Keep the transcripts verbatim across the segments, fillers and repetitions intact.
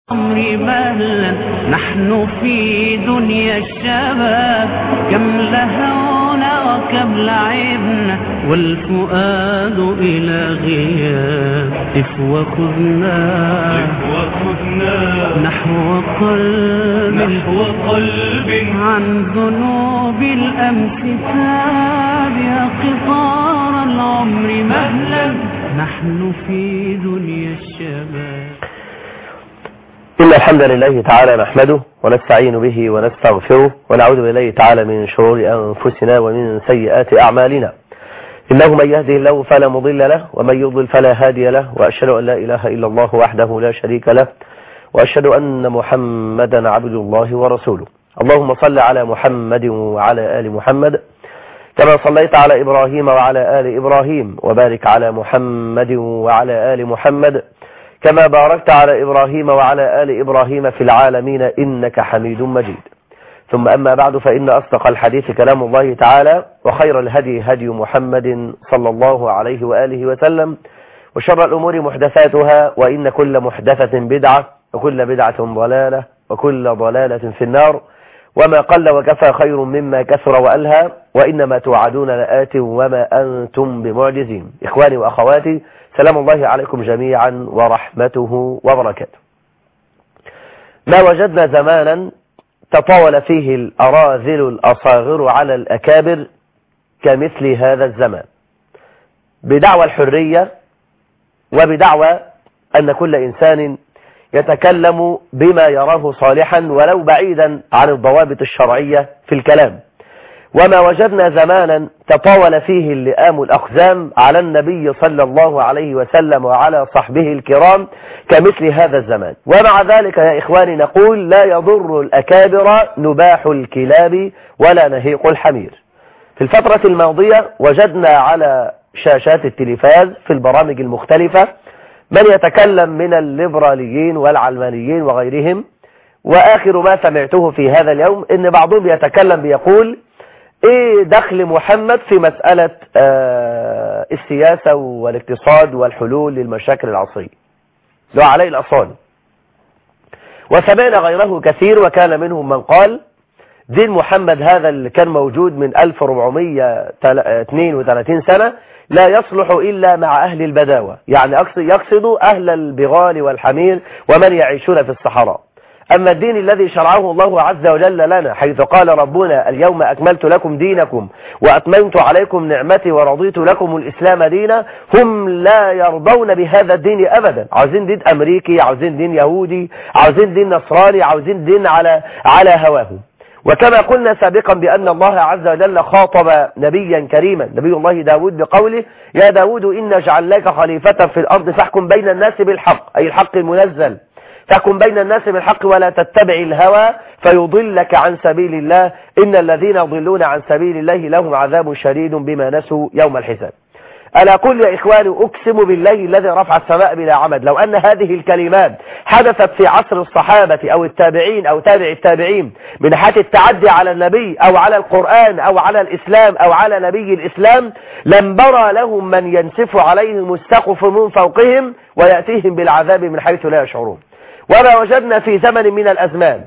عمري مهلا نحن في دنيا الشباب، كم لهونا وكم لعبنا والفؤاد إلى غياب إف وخذنا نحو قلب نحو قلب عن ذنوب الأمس تاب، يا قطار العمر مهلا نحن في دنيا الشباب. إن الحمد لله تعالى نحمده ونستعين به ونستغفره ونعوذ بالله تعالى من شرور أنفسنا ومن سيئات أعمالنا، إنه من يهده الله فلا مضل له ومن يضلل فلا هادي له، وأشهد أن لا إله إلا الله وحده لا شريك له، وأشهد أن محمدا عبد الله ورسوله. اللهم صل على محمد وعلى آل محمد كما صليت على إبراهيم وعلى آل إبراهيم، وبارك على محمد وعلى آل محمد كما باركت على إبراهيم وعلى آل إبراهيم في العالمين إنك حميد مجيد. ثم أما بعد، فإن أصدق الحديث كلام الله تعالى، وخير الهدي هدي محمد صلى الله عليه وآله وسلم، وشر الأمور محدثاتها، وإن كل محدثة بدعة وكل بدعة ضلالة وكل ضلالة في النار، وما قل وكفى خير مما كثر وألهى، وإنما توعدون لآت وما أنتم بمعجزين. إخواني وأخواتي، سلام الله عليكم جميعا ورحمته وبركاته. ما وجدنا زمانا تطاول فيه الأراذل الأصاغر على الأكابر كمثل هذا الزمان، بدعوى الحرية وبدعوى أن كل إنسان يتكلم بما يراه صالحا ولو بعيدا عن الضوابط الشرعية في الكلام. وما وجدنا زمانا تطاول فيه اللئام الأقزام على النبي صلى الله عليه وسلم وعلى صحبه الكرام كمثل هذا الزمان. ومع ذلك يا إخواني نقول: لا يضر الأكابر نباح الكلاب ولا نهيق الحمير. في الفترة الماضية وجدنا على شاشات التلفاز في البرامج المختلفة من يتكلم من الليبراليين والعلمانيين وغيرهم، وآخر ما سمعته في هذا اليوم إن بعضهم يتكلم بيقول: ايه دخل محمد في مسألة آه السياسة والاقتصاد والحلول للمشاكل العصرية؟ لو عليه الأصال. وسمعنا غيره كثير، وكان منهم من قال: دين محمد هذا اللي كان موجود من ألف وأربعمائة واثنين وثلاثين سنة لا يصلح إلا مع أهل البداوة، يعني يقصد أهل البغال والحمير ومن يعيشون في الصحراء. أما الدين الذي شرعه الله عز وجل لنا، حيث قال ربنا: اليوم أكملت لكم دينكم وأتممت عليكم نعمتي ورضيت لكم الإسلام دينا، هم لا يرضون بهذا الدين أبدا. عاوزين دين أمريكي، عاوزين دين يهودي، عاوزين دين نصراني، عاوزين دين على على هواهم. وكما قلنا سابقا بأن الله عز وجل خاطب نبيا كريما، نبي الله داود، بقوله: يا داود إنا جعلناك خليفة في الأرض فاحكم بين الناس بالحق، أي الحق المنزل، تحكم بين الناس بالحق ولا تتبع الهوى فيضلك عن سبيل الله، إن الذين يضلون عن سبيل الله لهم عذاب شديد بما نسوا يوم الحساب. ألا قل يا إخواني، أقسم بالله الذي رفع السماء بلا عمد، لو أن هذه الكلمات حدثت في عصر الصحابة أو التابعين أو تابع التابعين من حيث التعدي على النبي أو على القرآن أو على الإسلام أو على نبي الإسلام، لم برى لهم من ينسف عليهم السقف من فوقهم ويأتيهم بالعذاب من حيث لا يشعرون. وما وجدنا في زمن من الأزمان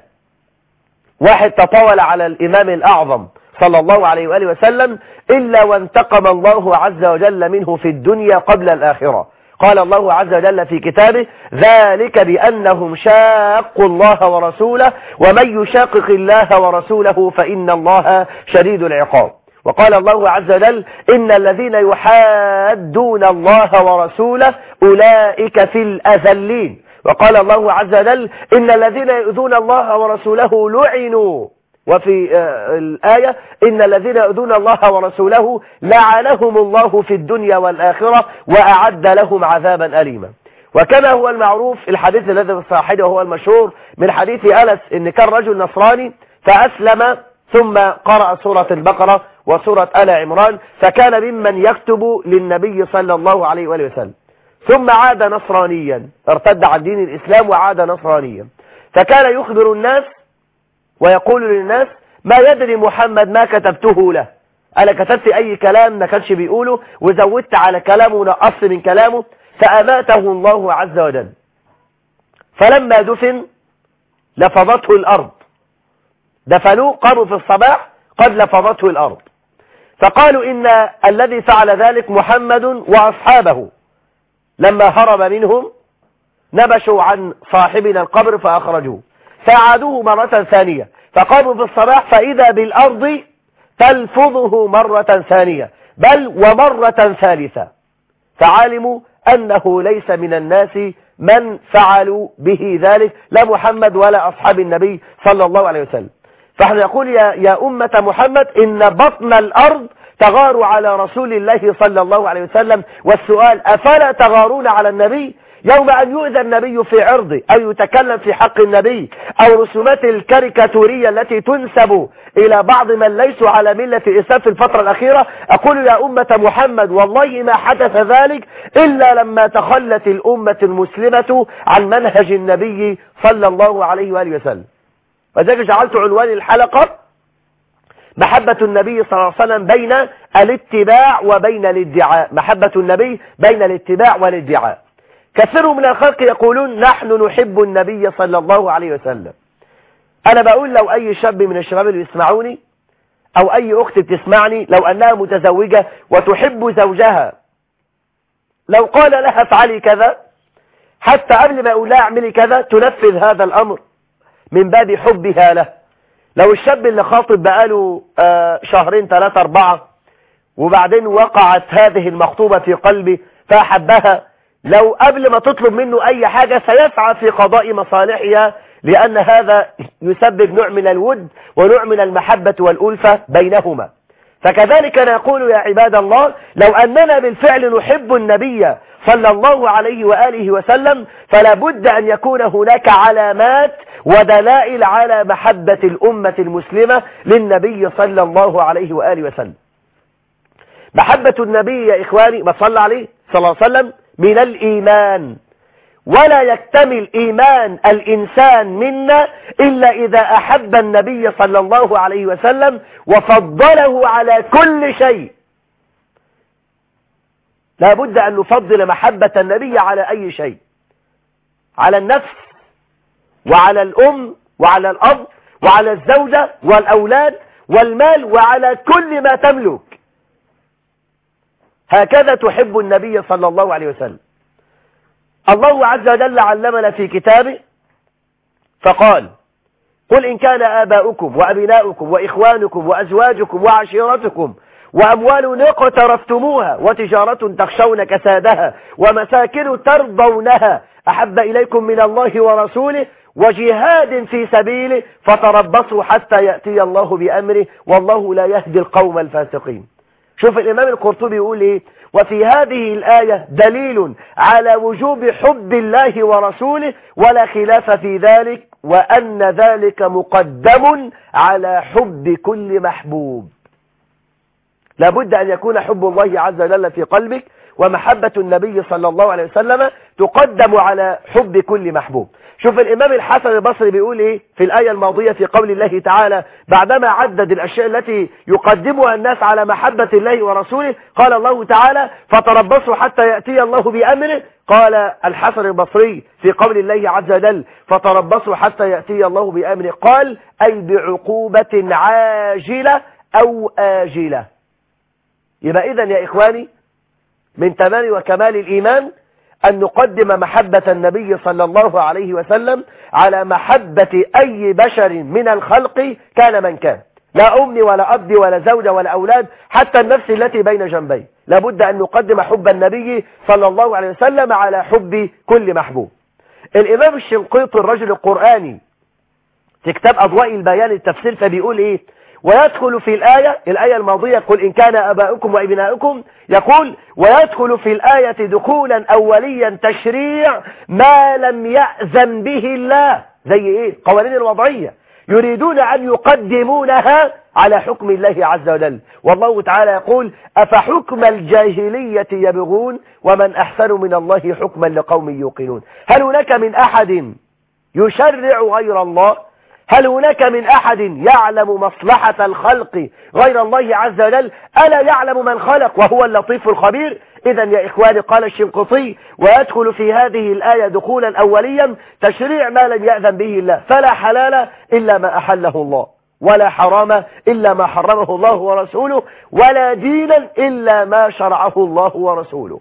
واحد تطاول على الإمام الأعظم صلى الله عليه وآله وسلم إلا وانتقم الله عز وجل منه في الدنيا قبل الآخرة. قال الله عز وجل في كتابه: ذلك بأنهم شاقوا الله ورسوله ومن يشاقق الله ورسوله فإن الله شديد العقاب. وقال الله عز وجل: إن الذين يحادون الله ورسوله أولئك في الأذلين. وقال الله عز وجل: إن الذين يؤذون الله ورسوله لعنوا. وفي الآية: إن الذين يؤذون الله ورسوله لعنهم الله في الدنيا والآخرة وأعد لهم عذابا أليما. وكما هو المعروف الحديث الذي في الصحيح وهو المشهور من حديث أنس إن كان رجل نصراني فأسلم ثم قرأ سورة البقرة وسورة آل عمران، فكان ممن يكتب للنبي صلى الله عليه وآله وسلم، ثم عاد نصرانيا، ارتد عن دين الإسلام وعاد نصرانيا، فكان يخبر الناس ويقول للناس: ما يدري محمد ما كتبته له، أنا كتبت أي كلام ما كانش بيقوله وزودت على كلامه ونقصت من كلامه، فأماته الله عز وجل. فلما دفن لفظته الأرض، دفنوه قاموا في الصباح قد لفظته الأرض، فقالوا إن الذي فعل ذلك محمد وأصحابه، لما هرب منهم نبشوا عن صاحبنا القبر فأخرجوه، فأعادوه مرة ثانية، فقاموا في الصباح فإذا بالأرض تلفظه مرة ثانية بل ومرة ثالثة، فعلموا أنه ليس من الناس من فعلوا به ذلك، لا محمد ولا أصحاب النبي صلى الله عليه وسلم. فاحنا نقول يا, يا أمة محمد إن بطن الأرض تغار على رسول الله صلى الله عليه وسلم، والسؤال أفلا تغارون على النبي يوم أن يؤذى النبي في عرضه أو يتكلم في حق النبي، أو رسومات الكاريكاتورية التي تنسب إلى بعض من ليسوا على ملة الإسلام في الفترة الأخيرة؟ أقول يا أمة محمد والله ما حدث ذلك إلا لما تخلت الأمة المسلمة عن منهج النبي صلى الله عليه وآله وسلم. وذلك جعلت عنوان الحلقة محبة النبي صلى الله عليه وسلم بين الاتباع وبين الادعاء، محبة النبي بين الاتباع والادعاء. كثير من الخلق يقولون نحن نحب النبي صلى الله عليه وسلم. أنا بقول لو أي شاب من الشباب اللي يسمعوني أو أي أخت بتسمعني لو أنها متزوجة وتحب زوجها، لو قال لها افعلي كذا حتى قبل ما يقول لها اعملي كذا تنفذ هذا الأمر من باب حبها له. لو الشاب اللي خاطب بقاله آه شهرين ثلاثة أربعة وبعدين وقعت هذه المخطوبة في قلبي فأحبها، لو قبل ما تطلب منه أي حاجة سيسعى في قضاء مصالحها، لأن هذا يسبب نوع من الود ونوع من المحبة والألفة بينهما. فكذلك نقول يا عباد الله لو أننا بالفعل نحب النبي صلى الله عليه وآله وسلم فلا بد أن يكون هناك علامات ودلائل على محبة الأمة المسلمة للنبي صلى الله عليه وآله وسلم. محبة النبي يا إخواني ما صلى عليه صلى الله عليه وسلم من الإيمان، ولا يكتمل إيمان الإنسان منا إلا إذا أحب النبي صلى الله عليه وسلم وفضله على كل شيء. لا بد أن نفضل محبة النبي على أي شيء، على النفس وعلى الأم وعلى الأب وعلى الزوجة والأولاد والمال وعلى كل ما تملك. هكذا تحب النبي صلى الله عليه وسلم. الله عز وجل علمنا في كتابه فقال قل إن كان آباؤكم وأبناؤكم وإخوانكم وأزواجكم وعشيرتكم وأموال اقترفتموها وتجارة تخشون كسادها ومساكن ترضونها أحب إليكم من الله ورسوله وجهاد في سبيله فتربصوا حتى يأتي الله بأمره والله لا يهدي القوم الفاسقين. شوف الإمام القرطبي يقول إيه؟ وفي هذه الآية دليل على وجوب حب الله ورسوله ولا خلاف في ذلك، وأن ذلك مقدم على حب كل محبوب. لابد أن يكون حب الله عز وجل في قلبك، ومحبة النبي صلى الله عليه وسلم تقدم على حب كل محبوب. شوف الإمام الحسن البصري بيقول إيه في الآية الماضية في قول الله تعالى بعدما عدد الأشياء التي يقدمها الناس على محبة الله ورسوله، قال الله تعالى فتربصوا حتى يأتي الله بأمره. قال الحسن البصري في قول الله عز وجل فتربصوا حتى يأتي الله بأمره قال أي بعقوبة عاجلة أو آجلة. يبقى إذن يا إخواني من تمام وكمال الإيمان أن نقدم محبة النبي صلى الله عليه وسلم على محبة أي بشر من الخلق كان من كان، لا أمي ولا أبي ولا زوجة ولا أولاد، حتى النفس التي بين جنبي. لابد أن نقدم حب النبي صلى الله عليه وسلم على حب كل محبوب. الإمام الشنقيطي الرجل القرآني في كتاب أضواء البيان التفسير فبيقول إيه؟ ويدخل في الآية الآية الماضية قل إن كان أباؤكم وأبناؤكم، يقول ويدخل في الآية دخولا أوليا تشريع ما لم يأذن به الله، زي إيه؟ قوانين الوضعية يريدون أن يقدمونها على حكم الله عز وجل. والله تعالى يقول أفحكم الجاهلية يبغون ومن أحسن من الله حكما لقوم يوقنون. هل هناك من أحد يشرع غير الله؟ هل هناك من أحد يعلم مصلحة الخلق غير الله عز وجل؟ ألا يعلم من خلق وهو اللطيف الخبير؟ إذا يا إخواني قال الشنقيطي ويدخل في هذه الآية دخولا أوليا تشريع ما لم يأذن به الله، فلا حلال إلا ما أحله الله، ولا حرام إلا ما حرمه الله ورسوله، ولا دينا إلا ما شرعه الله ورسوله.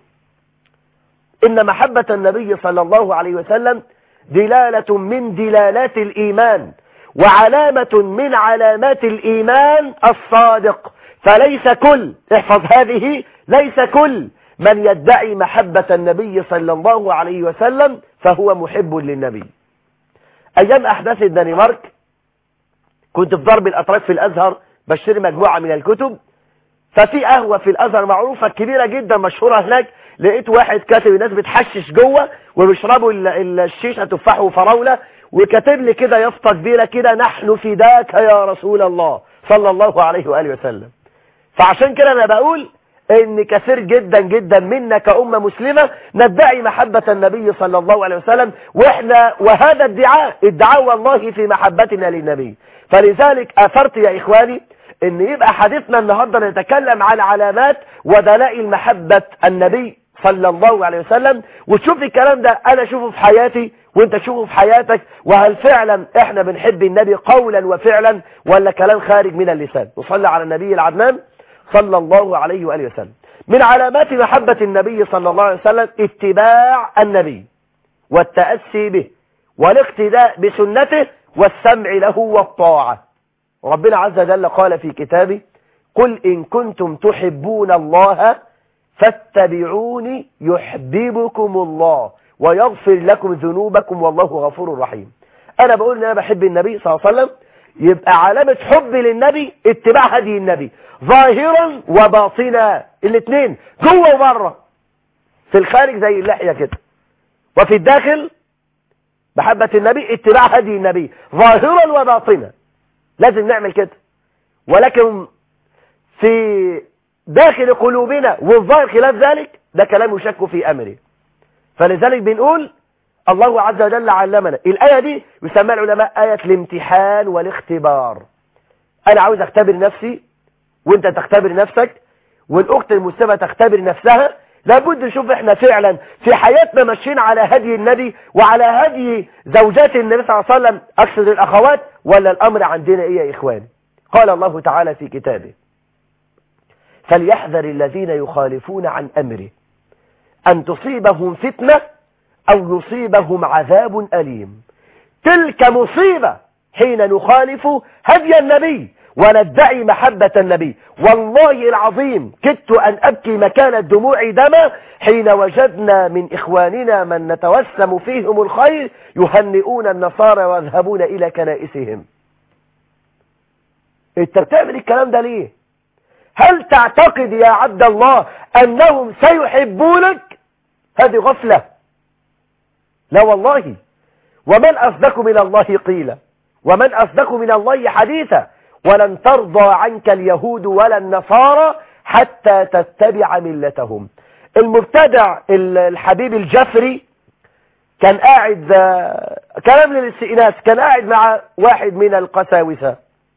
إن محبة النبي صلى الله عليه وسلم دلالة من دلالات الإيمان، وعلامة من علامات الإيمان الصادق. فليس كل، احفظ هذه، ليس كل من يدعي محبة النبي صلى الله عليه وسلم فهو محب للنبي. أيام أحداث الدنمارك كنت في ضرب الأتراك في الأزهر بشتري مجموعة من الكتب، ففي قهوة في الأزهر معروفة كبيرة جدا مشهورة هناك، لقيت واحد كاتب الناس بتحشش جوه وبيشربوا الشيشة تفاح وفراولة، وكاتب لي كده يافطة كبيرة كده نحن فداك يا رسول الله صلى الله عليه وآله وسلم. فعشان كده أنا بقول إن كثير جدا جدا منا كأمة مسلمة ندعي محبة النبي صلى الله عليه وسلم، وإحنا وهذا الدعاء ادعاء والله في محبتنا للنبي. فلذلك أثرت يا إخواني إن يبقى حديثنا النهاردة نتكلم عن علامات ودلائل محبة النبي صلى الله عليه وسلم، وتشوف الكلام ده أنا أشوفه في حياتي وانت تشوفه في حياتك، وهل فعلا احنا بنحب النبي قولا وفعلا ولا كلام خارج من اللسان. وصلى على النبي العدنان صلى الله عليه وآله وسلم. من علامات محبة النبي صلى الله عليه وسلم اتباع النبي والتأسي به والاقتداء بسنته والسمع له والطاعة. ربنا عز وجل قال في كتابه قل إن كنتم تحبون الله فاتبعوني يحببكم الله ويغفر لكم ذنوبكم والله غفور رحيم. أنا بقول إن أنا بحب النبي صلى الله عليه وسلم، يبقى علامة حبي للنبي اتباع هدي النبي ظاهرا وباطنا، الاثنين جوه وبره، في الخارج زي اللحية كده، وفي الداخل محبة النبي اتباع هدي النبي ظاهرا وباطنا، لازم نعمل كده. ولكن في داخل قلوبنا والظاهر خلاف ذلك ده كلام يشك في أمره. فلذلك بنقول الله عز وجل علمنا. الآية دي يسمى العلماء آية الامتحان والاختبار. أنا عاوز أختبر نفسي وانت تختبر نفسك والأخت المسلمة تختبر نفسها. لابد نشوف احنا فعلا في حياتنا ماشيين على هدي النبي وعلى هدي زوجات النبي صلى الله عليه وسلم، أقصد الأخوات، ولا الأمر عندنا إيه يا إخوان؟ قال الله تعالى في كتابه فليحذر الذين يخالفون عن أمره أن تصيبهم فتنة أو يصيبهم عذاب أليم. تلك مصيبة حين نخالف هدي النبي وندعي محبة النبي. والله العظيم كدت أن أبكي مكان الدموع دما حين وجدنا من إخواننا من نتوسم فيهم الخير يهنئون النصارى ويذهبون إلى كنائسهم. انت بتعمل الكلام ده ليه؟ هل تعتقد يا عبد الله أنهم سيحبونك؟ هذه غفلة. لا والله. ومن أصدق من الله قيلا ومن أصدق من الله حديثا ولن ترضى عنك اليهود ولا النصارى حتى تتبع ملتهم. المبتدع الحبيب الجفري كان قاعد، كلام للاستئناس، كان قاعد مع واحد من القساوسة،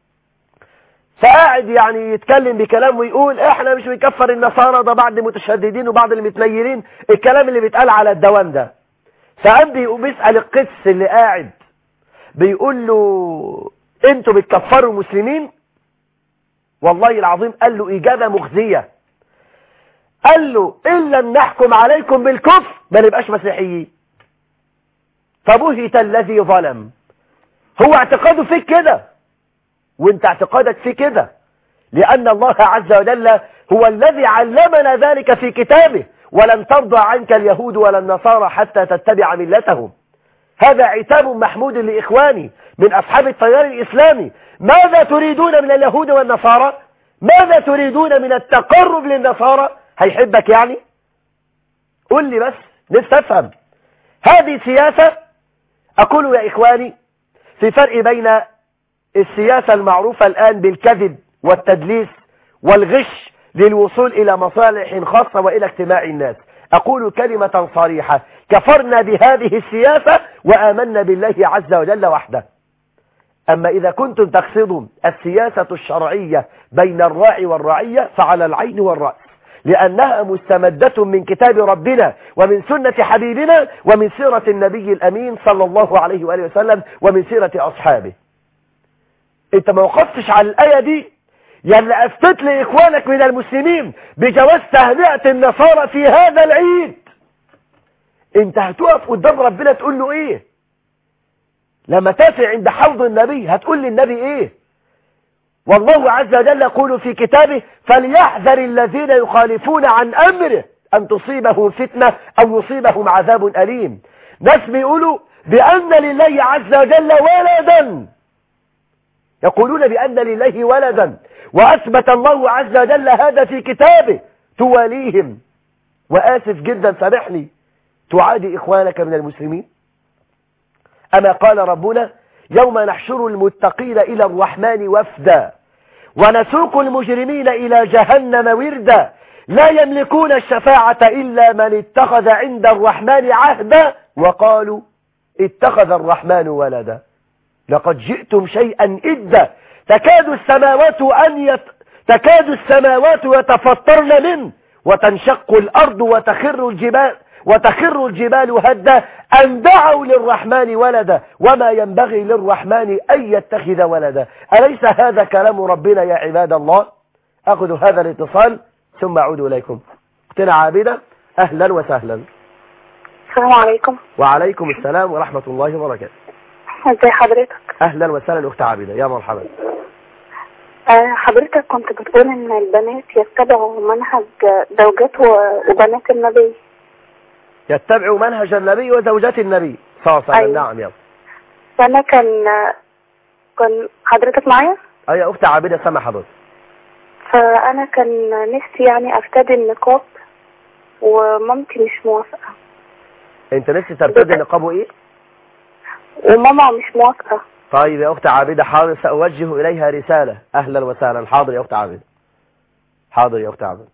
فقاعد يعني يتكلم بكلام ويقول احنا مش بنكفر النصارى، ده بعض المتشددين وبعض المتنيرين، الكلام اللي بيتقال على الدوام ده. فقام بيسأل القس اللي قاعد بيقول له انتوا بتكفروا مسلمين؟ والله العظيم قال له إجابة مخزية، قال له إن لم نحكم عليكم بالكفر ما نبقاش مسيحيين. فبهت الذي ظلم. هو اعتقاده فيك كده وانت اعتقادك فيه كده، لأن الله عز وجل هو الذي علمنا ذلك في كتابه ولن ترضى عنك اليهود ولا النصارى حتى تتبع ملتهم. هذا عتاب محمود لإخواني من أصحاب التيار الإسلامي. ماذا تريدون من اليهود والنصارى؟ ماذا تريدون من التقرب للنصارى؟ هيحبك يعني؟ قل لي بس نفسي أفهم. هذه سياسة. أقول يا إخواني في فرق بين السياسة المعروفة الآن بالكذب والتدليس والغش للوصول إلى مصالح خاصة وإلى اجتماع الناس. أقول كلمة صريحة: كفرنا بهذه السياسة وآمنا بالله عز وجل وحده. أما إذا كنتم تقصدون السياسة الشرعية بين الراعي والرعية فعلى العين والرأس، لأنها مستمدة من كتاب ربنا ومن سنة حبيبنا ومن سيرة النبي الأمين صلى الله عليه وآله وسلم ومن سيرة أصحابه. انت ما وقفتش على الآية دي يعني أفتت لإخوانك من المسلمين بجواز تهنئة النصارى في هذا العيد. انت هتقف قدام ربنا تقول له ايه لما تافع عند حوض النبي؟ هتقول للنبي ايه؟ والله عز وجل يقول في كتابه فليحذر الذين يخالفون عن أمره أن تصيبهم فتنة أو يصيبهم عذاب أليم. ناس بيقولوا بأن لله عز وجل ولدا، يقولون بأن لله ولدا، وأثبت الله عز وجل هذا في كتابه، تواليهم وآسف جدا سامحني تعادي إخوانك من المسلمين. أما قال ربنا يوم نحشر المتقين إلى الرحمن وفدا ونسوق المجرمين إلى جهنم وردا لا يملكون الشفاعة إلا من اتخذ عند الرحمن عهدا وقالوا اتخذ الرحمن ولدا لقد جئتم شيئا إدا تكاد السماوات أن يت... تكاد السماوات يتفطرن منه وتنشق الأرض وتخر الجبال وتخر الجبال هدا أن دعوا للرحمن ولدا وما ينبغي للرحمن أن يتخذ ولدا. أليس هذا كلام ربنا يا عباد الله؟ أخذ هذا الاتصال ثم أعود إليكم. اختنا عابدة أهلا وسهلا. السلام عليكم. وعليكم السلام ورحمة الله وبركاته. ازي حضرتك؟ أهلا وسهلا أخت عابدة، يا مرحبا. أه حضرتك كنت بتقول إن البنات يتبعوا منهج زوجات وبنات النبي، يتبعوا منهج النبي وزوجات النبي صلى الله عليه وسلم. نعم يلا. فأنا كان كان حضرتك معايا؟ أي يا أخت عابدة سامع حضرتك. فأنا كان نفسي يعني أرتدي النقاب ومامتي مش موافقة. أنت نفسي ترتدي النقاب وإيه؟ وماما مش موافقة. طيب يا أخت عابدة حاضر، سأوجه إليها رسالة. أهلا وسهلا. حاضر يا أخت عابدة، حاضر يا أخت عابدة،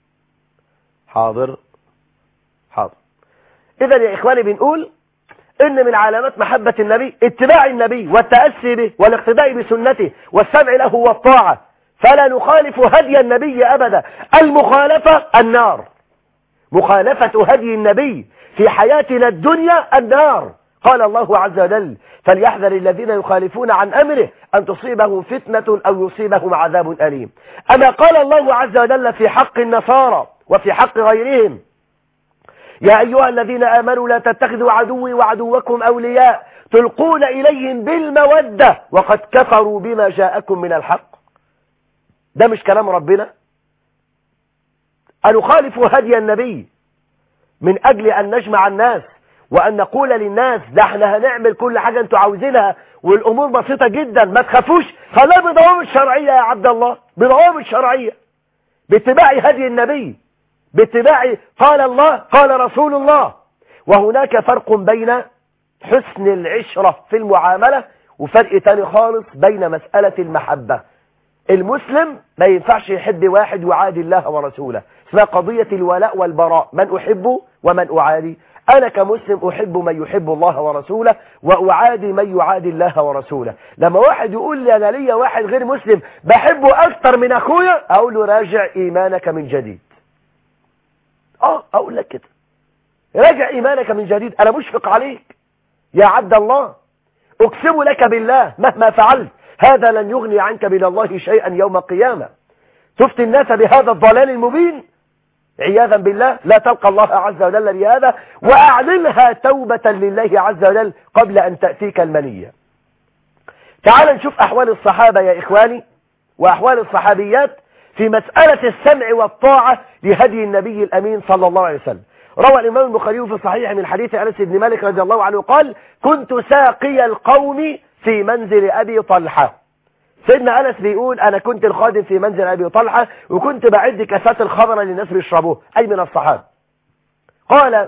حاضر حاضر. إذا يا إخواني بنقول إن من علامات محبة النبي اتباع النبي والتأسي به والاقتداء بسنته والسمع له والطاعة، فلا نخالف هدي النبي أبدا. المخالفة النار، مخالفة هدي النبي في حياتنا الدنيا النار. قال الله عز وجل فليحذر الذين يخالفون عن أمره أن تصيبهم فتنة أو يصيبهم عذاب أليم. أما قال الله عز وجل في حق النصارى وفي حق غيرهم يا أيها الذين آمنوا لا تتخذوا عدوي وعدوكم أولياء تلقون إليهم بالمودة وقد كفروا بما جاءكم من الحق. ده مش كلام ربنا؟ أن نخالف هدي النبي من أجل أن نجمع الناس وأن نقول للناس ده احنا هنعمل كل حاجة انتوا عاوزينها والأمور بسيطة جدا ما تخافوش، خلاها بضوابط شرعية يا عبد الله، بضوابط شرعية، باتباع هدي النبي، باتباع قال الله قال رسول الله. وهناك فرق بين حسن العشرة في المعاملة وفرق تاني خالص بين مسألة المحبة. المسلم ما ينفعش يحب واحد يعادي الله ورسوله، اسمها قضية الولاء والبراء، من أحبه ومن أعادي. أنا كمسلم أحب من يحب الله ورسوله وأعادي من يعادي الله ورسوله. لما واحد يقول لي أنا ليا واحد غير مسلم بحبه أكتر من أخويا، أقول له راجع إيمانك من جديد. آه أقول لك كده، راجع إيمانك من جديد، أنا مشفق عليك يا عبد الله، أقسم لك بالله مهما فعلت هذا لن يغني عنك من الله شيئا يوم القيامة. تفتي الناس بهذا الضلال المبين عياذا بالله، لا تلقى الله عز وجل بهذا، وأعلنها توبة لله عز وجل قبل أن تأتيك المنية. تعال نشوف أحوال الصحابة يا إخواني وأحوال الصحابيات في مسألة السمع والطاعة لهدي النبي الأمين صلى الله عليه وسلم. روى الإمام البخاري في صحيح من حديث أنس بن مالك رضي الله عنه قال كنت ساقي القوم في منزل أبي طلحة. سيدنا أنس بيقول أنا كنت الخادم في منزل أبي طلحة وكنت بعد كاسات الخمر للناس بيشربوه، أي من الصحابة. قال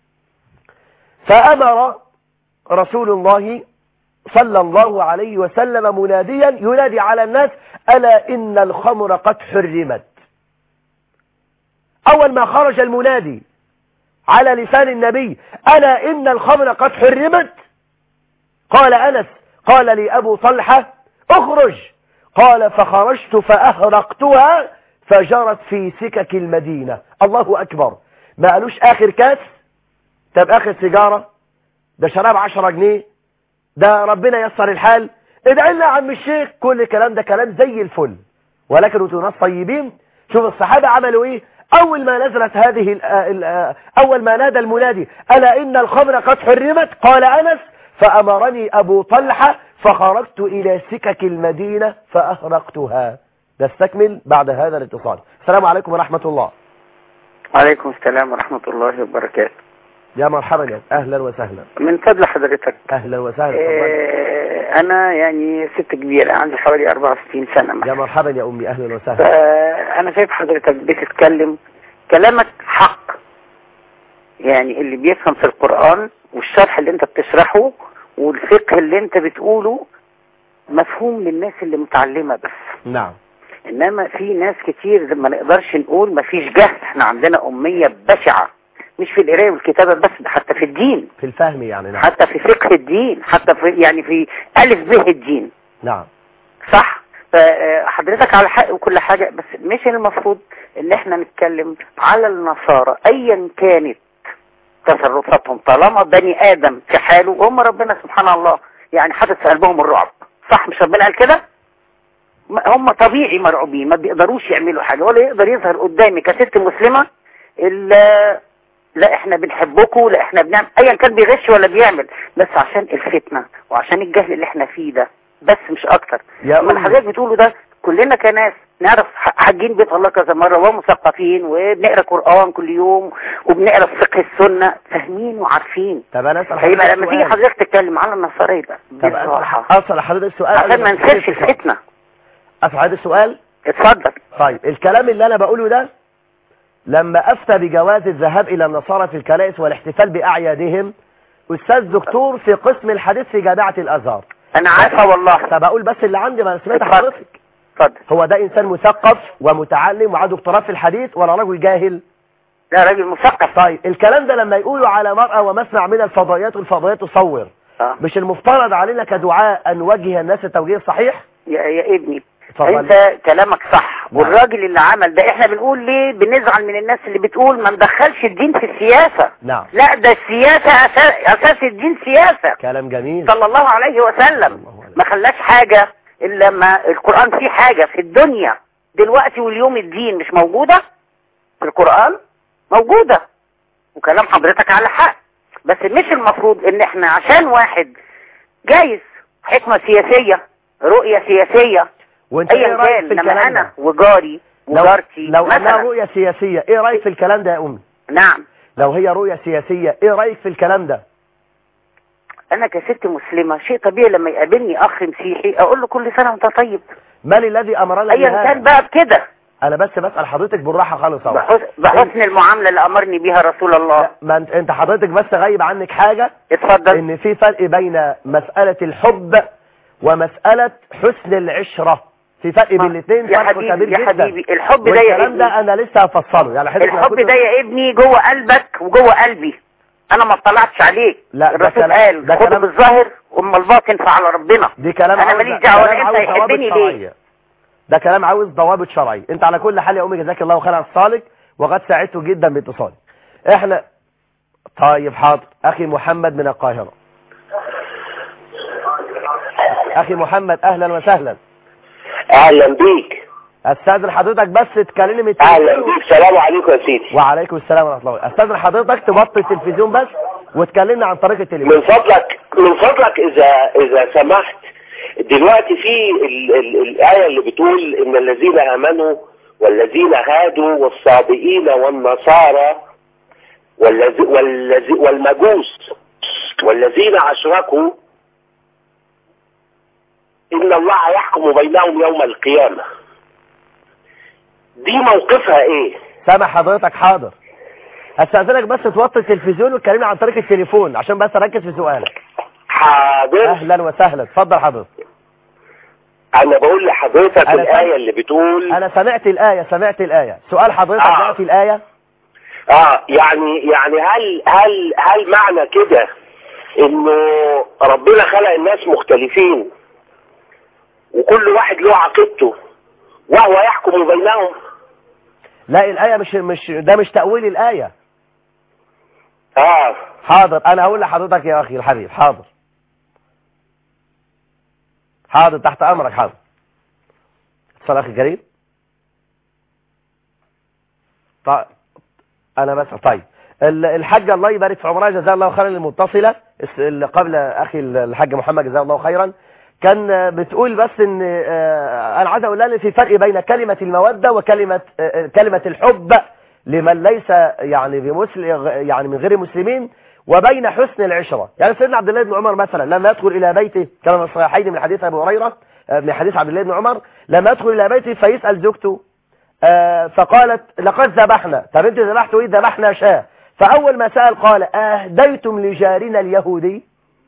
فأمر رسول الله صلى الله عليه وسلم مناديا ينادي على الناس ألا إن الخمر قد حرمت. أول ما خرج المنادي على لسان النبي ألا إن الخمر قد حرمت، قال أنس قال لي أبو طلحة اخرج، قال فخرجت فأهرقتها فجرت في سكك المدينة. الله أكبر. ما قالوش آخر كاس، طب آخر سيجارة، ده شراب عشرة جنيه، ده ربنا يسر الحال، ادعي لنا يا عم الشيخ. كل الكلام ده كلام زي الفل، ولكن انتوا ناس طيبين. شوف الصحابة عملوا ايه اول ما نزلت هذه ال ال اول ما نادى المنادي الا ان الخمر قد حرمت، قال انس فامرني ابو طلحة فخرجت الى سكك المدينة فاهرقتها. نستكمل بعد هذا الاتصال. السلام عليكم ورحمة الله. وعليكم السلام ورحمة الله وبركاته. يا مرحبا يا اهلا وسهلا. من فضل حضرتك اهلا وسهلا. إيه انا يعني ست كبيرة، عندي حوالي أربعة وستين سنة مثلا. يا مرحبا يا امي اهلا وسهلا. فانا شايف حضرتك بتتكلم كلامك حق، يعني اللي بيفهم في القرآن والشرح اللي انت بتشرحه والفقه اللي انت بتقوله مفهوم للناس اللي متعلمة بس. نعم. انما في ناس كتير ما نقدرش نقول ما فيش جهل، احنا عندنا امية بشعة، مش في القرايه والكتابه بس، حتى في الدين، في الفهم يعني. نعم. حتى في فقه الدين، حتى في يعني في الف به الدين. نعم صح. فحضرتك على حق وكل حاجه، بس مش المفروض ان احنا نتكلم على النصارى ايا كانت تصرفاتهم طالما بني ادم في حاله، وهم ربنا سبحان الله يعني حاطط في قلبهم الرعب. صح مش ربنا قال كده؟ هم طبيعي مرعوبين، ما بيقدروش يعملوا حاجه، ولا يقدر يظهر قدامي كست مسلمه الا لا احنا بنحبكم، لا احنا بنعمل ايا كان بيغش ولا بيعمل، بس عشان الفتنه وعشان الجهل اللي احنا فيه ده بس، مش اكتر. اما حضرتك بتقوله ده كلنا كناس نعرف حاجين بيت الله كذا مره ومثقفين وبنقرا قران كل يوم وبنقرا فقه السنه فاهمين وعارفين. طب انا اسال حضرتك لما تيجي حضرتك تتكلم على النصارى يبقى بصراحه اسال حضرتك سؤال عشان ما نسيبش الفتنه. اسال حضرتك سؤال. اتفضل. طيب الكلام اللي انا بقوله ده لما افتى بجواز الذهاب الى النصارى في الكنائس والاحتفال باعيادهم استاذ دكتور في قسم الحديث في جامعه الازهر. انا عارفه والله. طب اقول بس اللي عندي، ما سمعت حضرتك. اتفضل. هو ده انسان مثقف ومتعلم وعنده دكتوراه في الحديث ولا رجل جاهل؟ لا راجل مثقف. طيب الكلام ده لما يقولوا على مرأة ومسمع من الفضائيات والفضائيات تصور، أه؟ مش المفترض علينا كدعاء ان نوجه الناس التوجيه الصحيح؟ يا, يا ابني فضل. انت كلامك صح. نعم. والراجل اللي عمل ده احنا بنقول ليه بنزعل من الناس اللي بتقول ما ندخلش الدين في السياسة. نعم. لا ده السياسة اساس, أساس الدين سياسة. كلام جميل. صلى الله عليه وسلم الله عليه. ما خلاش حاجة الا ما القرآن فيه حاجة في الدنيا دلوقتي واليوم الدين مش موجودة في القرآن، موجودة وكلام حضرتك على حق. بس مش المفروض ان احنا عشان واحد جايز حكمة سياسية رؤية سياسية وانت ايا كان، لما انا وجاري وجارتي لو, لو انها رؤية سياسية ايه رأيك في الكلام ده يا امي؟ نعم. لو هي رؤية سياسية ايه رأيك في الكلام ده؟ انا كست مسلمة شيء طبيعي لما يقابلني اخ مسيحي اقول له كل سنة وانت طيب. من الذي امرنا ايا كان بقى بكده. انا بس بسأل حضرتك بالراحة خالص اهو. بحسن, بحسن المعاملة اللي امرني بيها رسول الله. ما انت, انت حضرتك بس غايب عنك حاجة. اتفضل. ان في فرق بين مسألة الحب ومسألة حسن العشرة، في فرق بين الاثنين فرق كبير جدا. يا حبيبي الحب ده يا ابني، ده انا لسه هفصله يعني. الحب ده يا ابني جوه قلبك وجوه قلبي، انا ما اطلعتش عليه. لا الرسول قال خده بالظاهر واما الباطن فعلى ربنا. دي كلام انا ماليش دعوه انت يحبني ليه. ده كلام عاوز ضوابط شرعيه. انت على كل حال يا امي جزاك الله خيرا على اتصالك وقد سعدت جدا باتصالك. احنا طيب حاضر. اخي محمد من القاهره. اخي محمد اهلا وسهلا. اهلا بيك. استاذن حضرتك بس تكلمني. اهلا بيك. السلام عليكم يا سيدي. وعليكم السلام ورحمه الله. استاذن حضرتك توطي التلفزيون بس وتكلمنا عن طريق التليفون. من فضلك من فضلك اذا اذا سمحت. دلوقتي في ال ال الايه اللي بتقول ان الذين امنوا والذين هادوا والصابئين والنصارى والذي والذي والمجوس والذين اشركوا ان الله يحكم بينهم يوم القيامه. دي موقفها ايه؟ سامع حضرتك. حاضر. استاذنك بس توطي التلفزيون وتكلمنا عن طريق التليفون عشان بس اركز في سؤالك. حاضر. اهلا وسهلا. اتفضل حضرتك. انا بقول لحضرتك الايه اللي بتقول. انا سمعت الايه سمعت الايه. سؤال حضرتك بقى آه. في الايه اه يعني يعني هل هل هل معنى كده انه ربنا خلق الناس مختلفين وكل واحد له عقيدته وهو يحكم بينهم؟ لا الآية مش مش ده مش تأويل الآية. اه حاضر انا هقول لحضرتك يا اخي الحبيب. حاضر حاضر تحت امرك. حاضر اتصل اخي كريم. طيب انا بس طيب الحاج الله يبارك في عمرها جزاه الله خيرا المتصله اللي قبل اخي الحاج محمد جزاه الله خيرا كان بتقول بس ان انا عايز اقول لها في فرق بين كلمه الموده وكلمه كلمه الحب لمن ليس يعني بمسلم يعني من غير مسلمين وبين حسن العشره. يعني سيدنا عبد الله بن عمر مثلا لما يدخل الى بيته كما في الصحيحين من حديث ابي هريره من حديث عبد الله بن عمر لما يدخل الى بيته فيسال زوجته فقالت لقد ذبحنا. طب انت ذبحتوا ايه؟ ذبحنا شاة. فاول ما سال قال اهديتم لجارنا اليهودي؟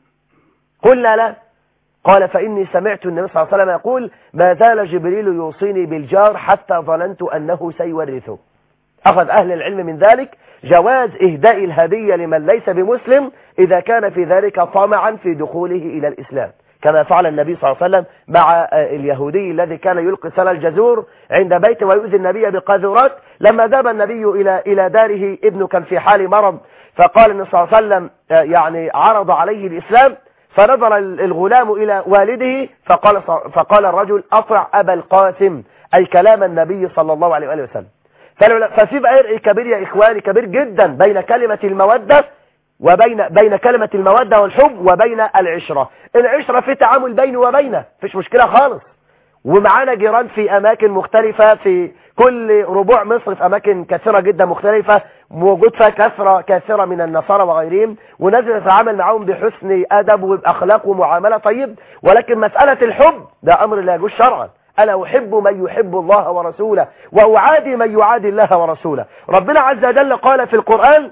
قلنا لا. قال فاني سمعت النبي صلى الله عليه وسلم يقول ما زال جبريل يوصيني بالجار حتى ظننت انه سيورثه. أخذ أهل العلم من ذلك جواز إهداء الهدية لمن ليس بمسلم إذا كان في ذلك طمعا في دخوله إلى الإسلام كما فعل النبي صلى الله عليه وسلم مع اليهودي الذي كان يلقي سل الجزور عند بيته ويؤذي النبي بقاذورات. لما ذهب النبي إلى إلى داره ابنه كان في حال مرض فقال النبي صلى الله عليه وسلم يعني عرض عليه الإسلام فنظر الغلام إلى والده فقال فقال الرجل أطع أبا القاسم أي كلام النبي صلى الله عليه وسلم. ففي فرق كبير يا إخواني كبير جدا بين كلمة المودة وبين بين كلمة المودة والحب وبين العشرة. العشرة في تعامل بيني وبينه مفيش مشكلة خالص ومعانا جيران في أماكن مختلفة في كل ربوع مصر في أماكن كثيرة جدا مختلفة موجود فيها كثرة كثيرة من النصارى وغيرهم ونازل نتعامل معهم بحسن أدب وبأخلاق ومعاملة طيب. ولكن مسألة الحب ده أمر لا يجوز شرعا. أنا أحب من يحب الله ورسوله وأعادي من يعادي الله ورسوله. ربنا عز وجل قال في القرآن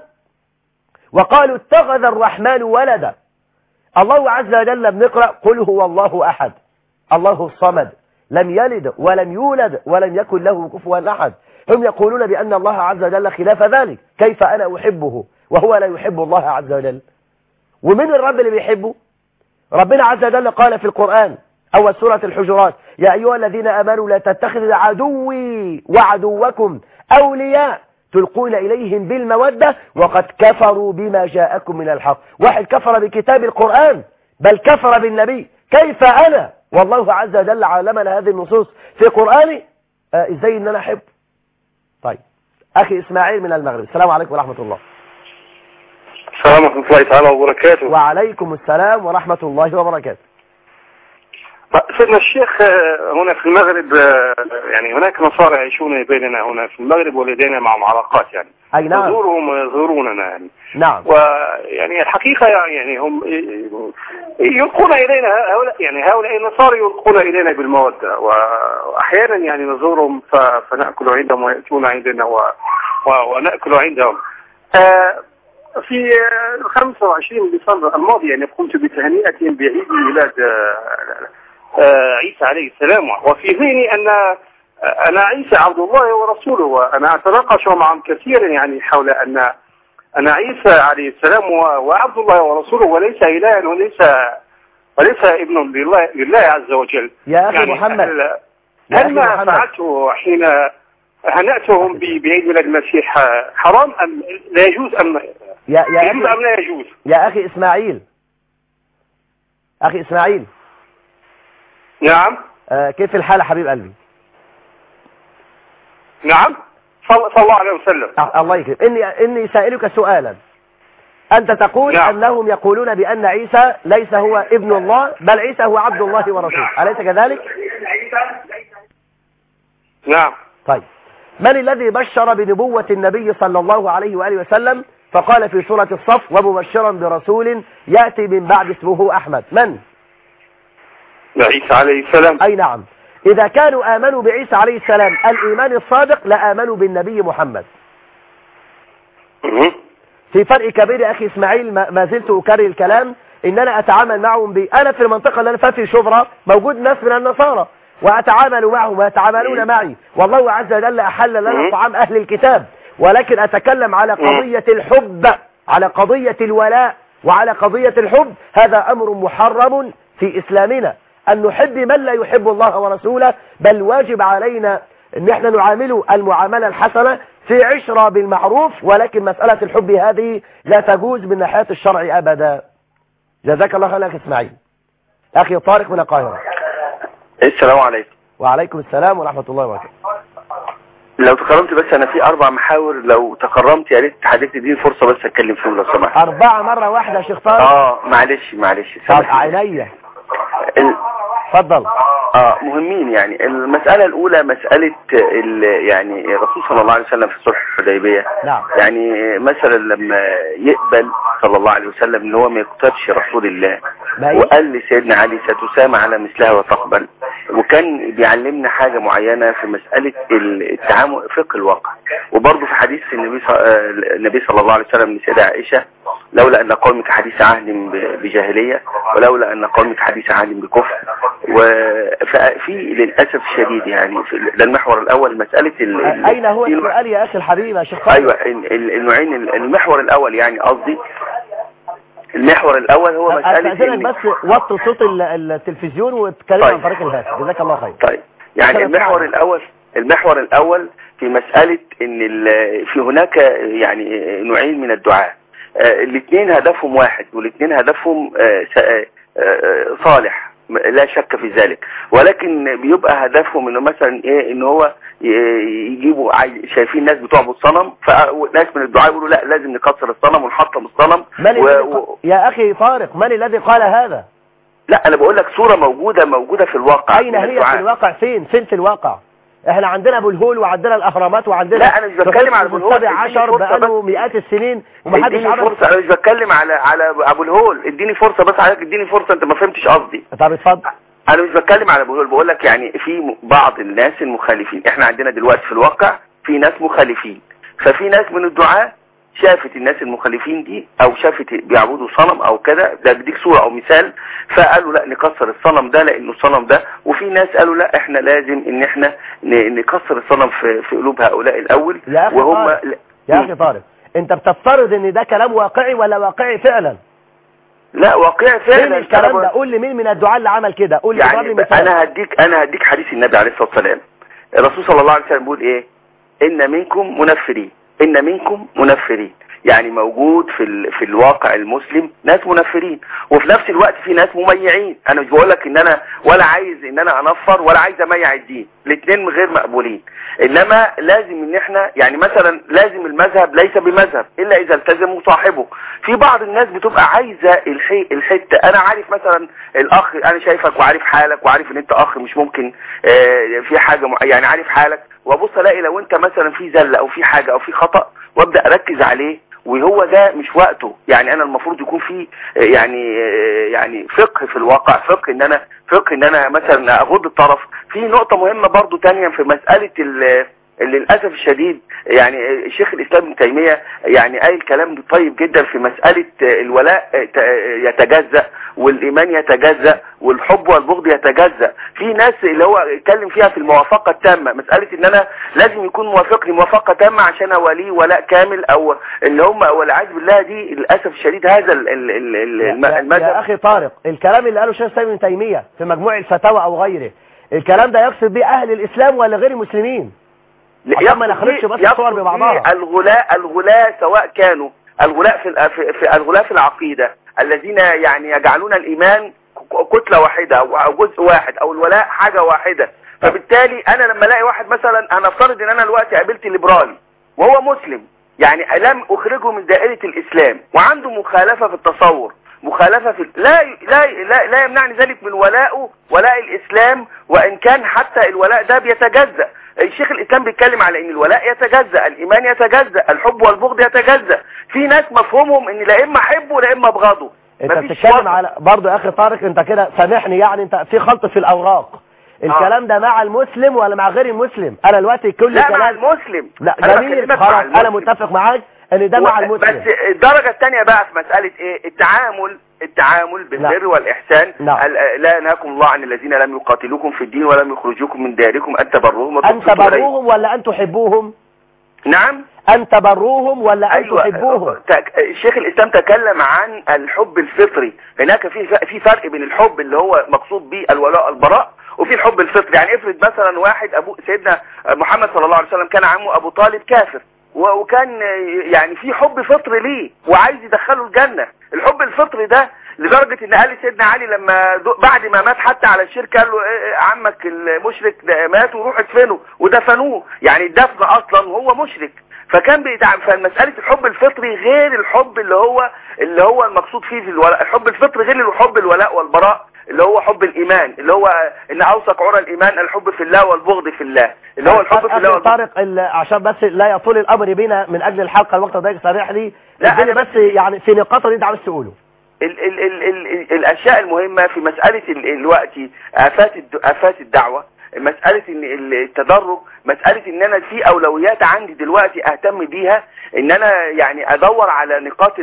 وقالوا اتخذ الرحمن ولدا. الله عز وجل بنقرأ قل هو الله أحد الله الصمد لم يلد ولم يولد ولم يكن له كفوا أحد. هم يقولون بأن الله عز وجل خلاف ذلك. كيف أنا أحبه وهو لا يحب الله عز وجل؟ ومن الرب اللي بيحبه؟ ربنا عز وجل قال في القرآن أول سورة الحجرات يا أيها الذين آمنوا لا تتخذوا عدوي وعدوكم أولياء تلقون إليهم بالمودة وقد كفروا بما جاءكم من الحق. واحد كفر بكتاب القرآن بل كفر بالنبي. كيف أنا والله عز وجل علمنا هذه النصوص في قرآني آه إزاي إن أنا أحب. طيب أخي إسماعيل من المغرب. السلام عليكم ورحمة الله. السلام ورحمة الله تعالى وبركاته. وعليكم السلام ورحمة الله وبركاته. سيدنا الشيخ هنا في المغرب يعني هناك نصارى يعيشون بيننا هنا في المغرب ولدينا معهم علاقات يعني أي نعم. نزورهم ويزوروننا يعني نعم. ويعني الحقيقة يعني هم يلقون إلينا هؤلاء يعني هؤلاء النصارى يلقون إلينا بالمودة وأحيانا يعني نزورهم فنأكل عندهم ويأتون عندنا ونأكل عندهم. في خمسة وعشرين ديسمبر الماضي يعني قمت بتهنئتهم بعيد ميلاد عيسى عليه السلام وفي ذهني أن أنا عيسى عبد الله ورسوله وأنا أتناقش معهم كثيرا يعني حول أن أن عيسى عليه السلام وعبد الله ورسوله وليس إلها وليس وليس ابن لله, لله عز وجل. يا أخي يعني محمد هل ما فعلته حين هنأتهم بعيد ميلاد المسيح حرام أم لا يجوز أم يا يا يجوز أم لا يجوز؟ يا أخي إسماعيل أخي إسماعيل نعم. آه كيف الحال حبيب قلبي؟ نعم صلى الله عليه وسلم. آه الله يكرم. إني إني سائلك سؤالا. أنت تقول نعم. أنهم يقولون بأن عيسى ليس هو ابن الله بل عيسى هو عبد الله ورسوله. نعم. أليس كذلك؟ نعم. طيب من الذي بشر بنبوة النبي صلى الله عليه وآله وسلم فقال في سورة الصف ومبشرا برسول يأتي من بعد اسمه أحمد؟ من؟ عيسى عليه السلام. أي نعم. إذا كانوا آمنوا بعيسى عليه السلام الإيمان الصادق لآمنوا بالنبي محمد. في فرق كبير يا أخي إسماعيل ما زلت أكرر الكلام إن أنا أتعامل معهم ب... أنا في المنطقة اللي أنا فيها في شبرا موجود ناس من النصارى وأتعامل معهم ويتعاملون معي والله عز وجل أحل لنا طعام أهل الكتاب ولكن أتكلم على قضية الحب على قضية الولاء وعلى قضية الحب. هذا أمر محرم في إسلامنا أن نحب من لا يحب الله ورسوله بل واجب علينا ان احنا نعامله المعاملة الحسنة في عشرة بالمعروف، ولكن مسألة الحب هذه لا تجوز من ناحية الشرع ابدا. جزاك الله خيرا. اسماعيل اخي طارق من القاهرة. السلام عليكم. وعليكم السلام ورحمة الله وبركاته. لو تكرمت بس انا في اربع محاور، لو تكرمت يا ريت حضرتك تديني فرصه بس اتكلم فيهم لو سمحت. اربعه مره واحده يا شيخ طارق؟ اه معلش معلش عينيا. اتفضل. اه مهمين. يعني المساله الاولى مساله يعني الرسول صلى الله عليه وسلم في صلح الحديبيه. نعم. يعني مثلا لما يقبل صلى الله عليه وسلم ان هو ما يقتلش رسول الله، وقال لسيدنا علي ستسامى على مثلها وتقبل، وكان بيعلمنا حاجة معينة في مسألة التعامل فقه الواقع. وبرضه في حديث النبي صلى الله عليه وسلم لسيدة عائشة لولا أن قومك حديث عهد بجاهلية ولولا أن قومك حديث عهد بكفر. وفي للأسف الشديد يعني ده المحور الأول مسألة أين هو السؤال يا أخي الحبيب يا شيخ؟ أيوة النوعين. المحور الأول يعني قصدي المحور الاول هو مسألة أستاذنك بس وطي صوت التلفزيون واتكلم طيب. عن طريق الهاتف. جزاك الله خير. طيب يعني المحور الاول المحور الاول في مسألة ان في هناك يعني نوعين من الدعاء، الاثنين هدفهم واحد والاثنين هدفهم صالح لا شك في ذلك، ولكن بيبقى هدفهم انه مثلا ايه ان هو يجيبوا شايفين ناس بتعبد صنم، فناس من الدعاء يقولوا لا لازم نكسر الصنم ونحطم الصنم. و... و... يا اخي طارق من الذي قال هذا؟ لا انا بقول لك صورة موجودة موجودة في الواقع. اين هي الدعاء. في الواقع؟ فين فين في الواقع؟ احنا عندنا ابو الهول وعندنا الاهرامات وعندنا لا انا مش بتكلم على ابو الهول سبع عشر بقاله مئات السنين ومحدش عرف. فرصة انا مش بتكلم على على ابو الهول، اديني فرصة بس حضرتك اديني فرصة، انت ما فهمتش قصدي. طب اتفضل. انا مش بتكلم على ابو الهول، بقول لك يعني في بعض الناس المخالفين. احنا عندنا دلوقتي في الواقع في ناس مخالفين، ففي ناس من الدعاء شافت الناس المخالفين دي او شافت بيعبدوا صنم او كده، ده بديك صورة او مثال، فقالوا لا نكسر الصنم ده لانه الصنم ده، وفي ناس قالوا لا احنا لازم ان احنا نكسر الصنم في, في قلوب هؤلاء الاول. يا اخي وهم طارق. يا اخي طارق انت بتفترض ان ده كلام واقعي ولا واقعي فعلا؟ لا واقعي فعلا. مين الكلام ده؟ قول لي مين من الدعاء اللي عمل كده؟ قول لي يعني انا هديك انا هديك حديث النبي عليه الصلاه والسلام. الرسول صلى الله عليه وسلم بيقول ايه؟ ان منكم منفرين، ان منكم منفرين، يعني موجود في ال... في الواقع المسلم ناس منفرين، وفي نفس الوقت في ناس مميعين. انا مش بقول لك ان انا ولا عايز ان انا انفر ولا عايز اميع الدين، الاثنين غير مقبولين، انما لازم ان احنا يعني مثلا لازم المذهب ليس بمذهب الا اذا التزمه صاحبه. في بعض الناس بتبقى عايزه الحي... الحته، انا عارف مثلا الاخ، انا شايفك وعارف حالك وعارف ان انت اخ مش ممكن آه في حاجه م... يعني عارف حالك، وابص الاقي لو انت مثلا في زله او في حاجه او في خطأ وابدا اركز عليه، وهو ده مش وقته. يعني انا المفروض يكون في يعني يعني فقه في الواقع، فقه ان انا فقه ان انا مثلا اغض الطرف. في نقطة مهمة برضو تانية في مسألة للأسف الشديد، يعني الشيخ الإسلام ابن تيمية يعني قايل كلام طيب جدا في مسألة الولاء يتجزأ والإيمان يتجزأ والحب والبغض يتجزأ. في ناس اللي هو اتكلم فيها في الموافقة التامة، مسألة ان انا لازم يكون موافقني موافقة تامة عشان اوليه ولاء كامل، او اللي هم والعياذ بالله دي للأسف الشديد هذا المذهب. يا اخي طارق الكلام اللي قاله الشيخ الإسلام ابن تيمية في مجموع الفتاوى او غيره، الكلام ده يقصد به اهل الاسلام ولا غير المسلمين؟ عشان ما نخلطش بس الصور ببعضها. الغلاء الغلاء سواء كانوا الغلاء في في الغلاء في العقيدة الذين يعني يجعلون الإيمان كتلة واحدة أو جزء واحد أو الولاء حاجة واحدة. فبالتالي أنا لما الاقي واحد مثلا، أنا افترض إن أنا دلوقتي قابلت ليبرالي وهو مسلم، يعني لم أخرجه من دائرة الإسلام وعنده مخالفة في التصور، مخالفة في لا لا لا, لا يمنعني ذلك من ولائه ولاء الإسلام، وإن كان حتى الولاء ده بيتجزأ. الشيخ الإسلام بيتكلم على ان الولاء يتجزأ، الإيمان يتجزأ، الحب والبغض يتجزأ. في ناس مفهومهم ان لا اما احبه ولا اما ابغضه. انت بتتكلم على برضه يا اخي طارق، انت كده سامحني يعني انت في خلط في الاوراق. الكلام ده مع المسلم ولا مع غير المسلم؟ انا دلوقتي كل لا كلام مع المسلم. لا جميل خلاص انا متفق معاك ان ده مع المسلم. بس الدرجة الثانية بقى في مسألة ايه؟ التعامل التعامل بالبر والإحسان. نعم. لا ينهاكم الله عن الذين لم يقاتلوكم في الدين ولم يخرجوكم من دياركم أن تبروهم أن تبروهم ولا أن تحبوهم؟ نعم. أن تبروهم ولا أن أيوة. تحبوهم؟ الشيخ الإسلام تكلم عن الحب الفطري. هناك في في فرق بين الحب اللي هو مقصود به الولاء البراء، وفي الحب الفطري. يعني افرض مثلا واحد ابو سيدنا محمد صلى الله عليه وسلم كان عمه ابو طالب كافر وكان يعني في حب فطري ليه وعايز يدخله الجنة. الحب الفطري ده لدرجة ان قال سيدنا علي لما بعد ما مات حتى على الشرك قال له إيه عمك المشرك ده مات وروح ادفنه ودفنوه، يعني الدفن اصلا هو مشرك. فكان بيدعم. فمسألة الحب الفطري غير الحب اللي هو اللي هو المقصود فيه في الولاء. الحب الفطري غير الحب الولاء والبراء اللي هو حب الإيمان، اللي هو إن أوثق عرى الإيمان الحب في الله والبغض في الله، اللي هو الحب في الله والبغض. طارق عشان بس لا يطول الأمر بينا من أجل الحلقة الوقت ضيق صريح لي، اديني بس يعني في نقاط اللي أنت عاوز تقوله. ال ال ال ال ال الأشياء المهمة في مسألة الوقت آفات آفات الدعوة، مسألة إن التدرج، مسألة إن أنا في أولويات عندي دلوقتي أهتم بيها، إن أنا يعني أدور على نقاط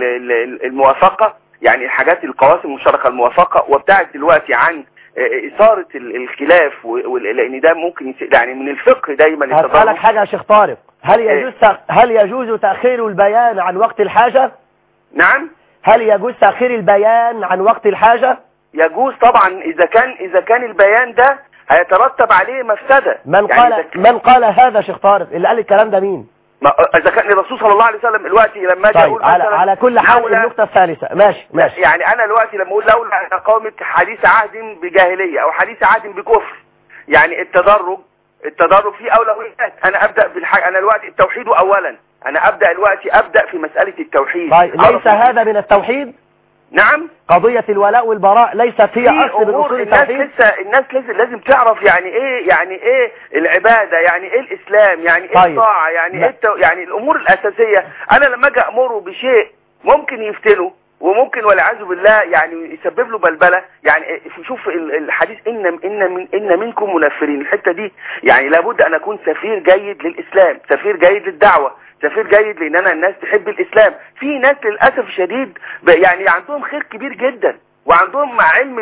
الموافقة، يعني الحاجات القواسم المشتركة الموافقة، وابتعد دلوقتي عن إثارة الخلاف، لأن ده ممكن يعني من الفقه دايما. هسألك حاجة يا شيخ طارق، هل يجوز هل يجوز تأخير البيان عن وقت الحاجة؟ نعم. هل يجوز تأخير البيان عن وقت الحاجة؟ يجوز طبعا إذا كان إذا كان البيان ده هيترتب عليه مفسدة. من قال يعني من قال هذا شيخ طارق؟ اللي قال الكلام ده مين؟ إذا كان الرسول صلى الله عليه وسلم دلوقتي لما جاء يقول على, على كل حال النقطة الثالثة ماشي ماشي يعني أنا دلوقتي لما أقول لولا أن قومك حديث عهد بجاهلية أو حديث عهد بكفر، يعني التدرج التدرج فيه أولويات. أنا أبدأ بالحاجة، أنا دلوقتي التوحيد أولا، أنا أبدأ دلوقتي أبدأ في مسألة التوحيد. طيب ليس هذا من التوحيد؟ نعم. قضية الولاء والبراء ليست هي أصل من أصول التوحيد. الناس لسه الناس لازم لازم تعرف يعني ايه يعني ايه العبادة، يعني ايه الإسلام، يعني ايه طيب. الطاعة، يعني ايه التو... يعني الأمور الأساسية. أنا لما أجي أمره بشيء ممكن يفتنه وممكن والعياذ بالله يعني يسبب له بلبلة. يعني شوف الحديث إن إن من إن منكم منفرين، الحتة دي يعني لابد أن أكون سفير جيد للإسلام، سفير جيد للدعوة، سفير جيد لان انا الناس تحب الاسلام. في ناس للاسف الشديد يعني عندهم خير كبير جدا وعندهم علم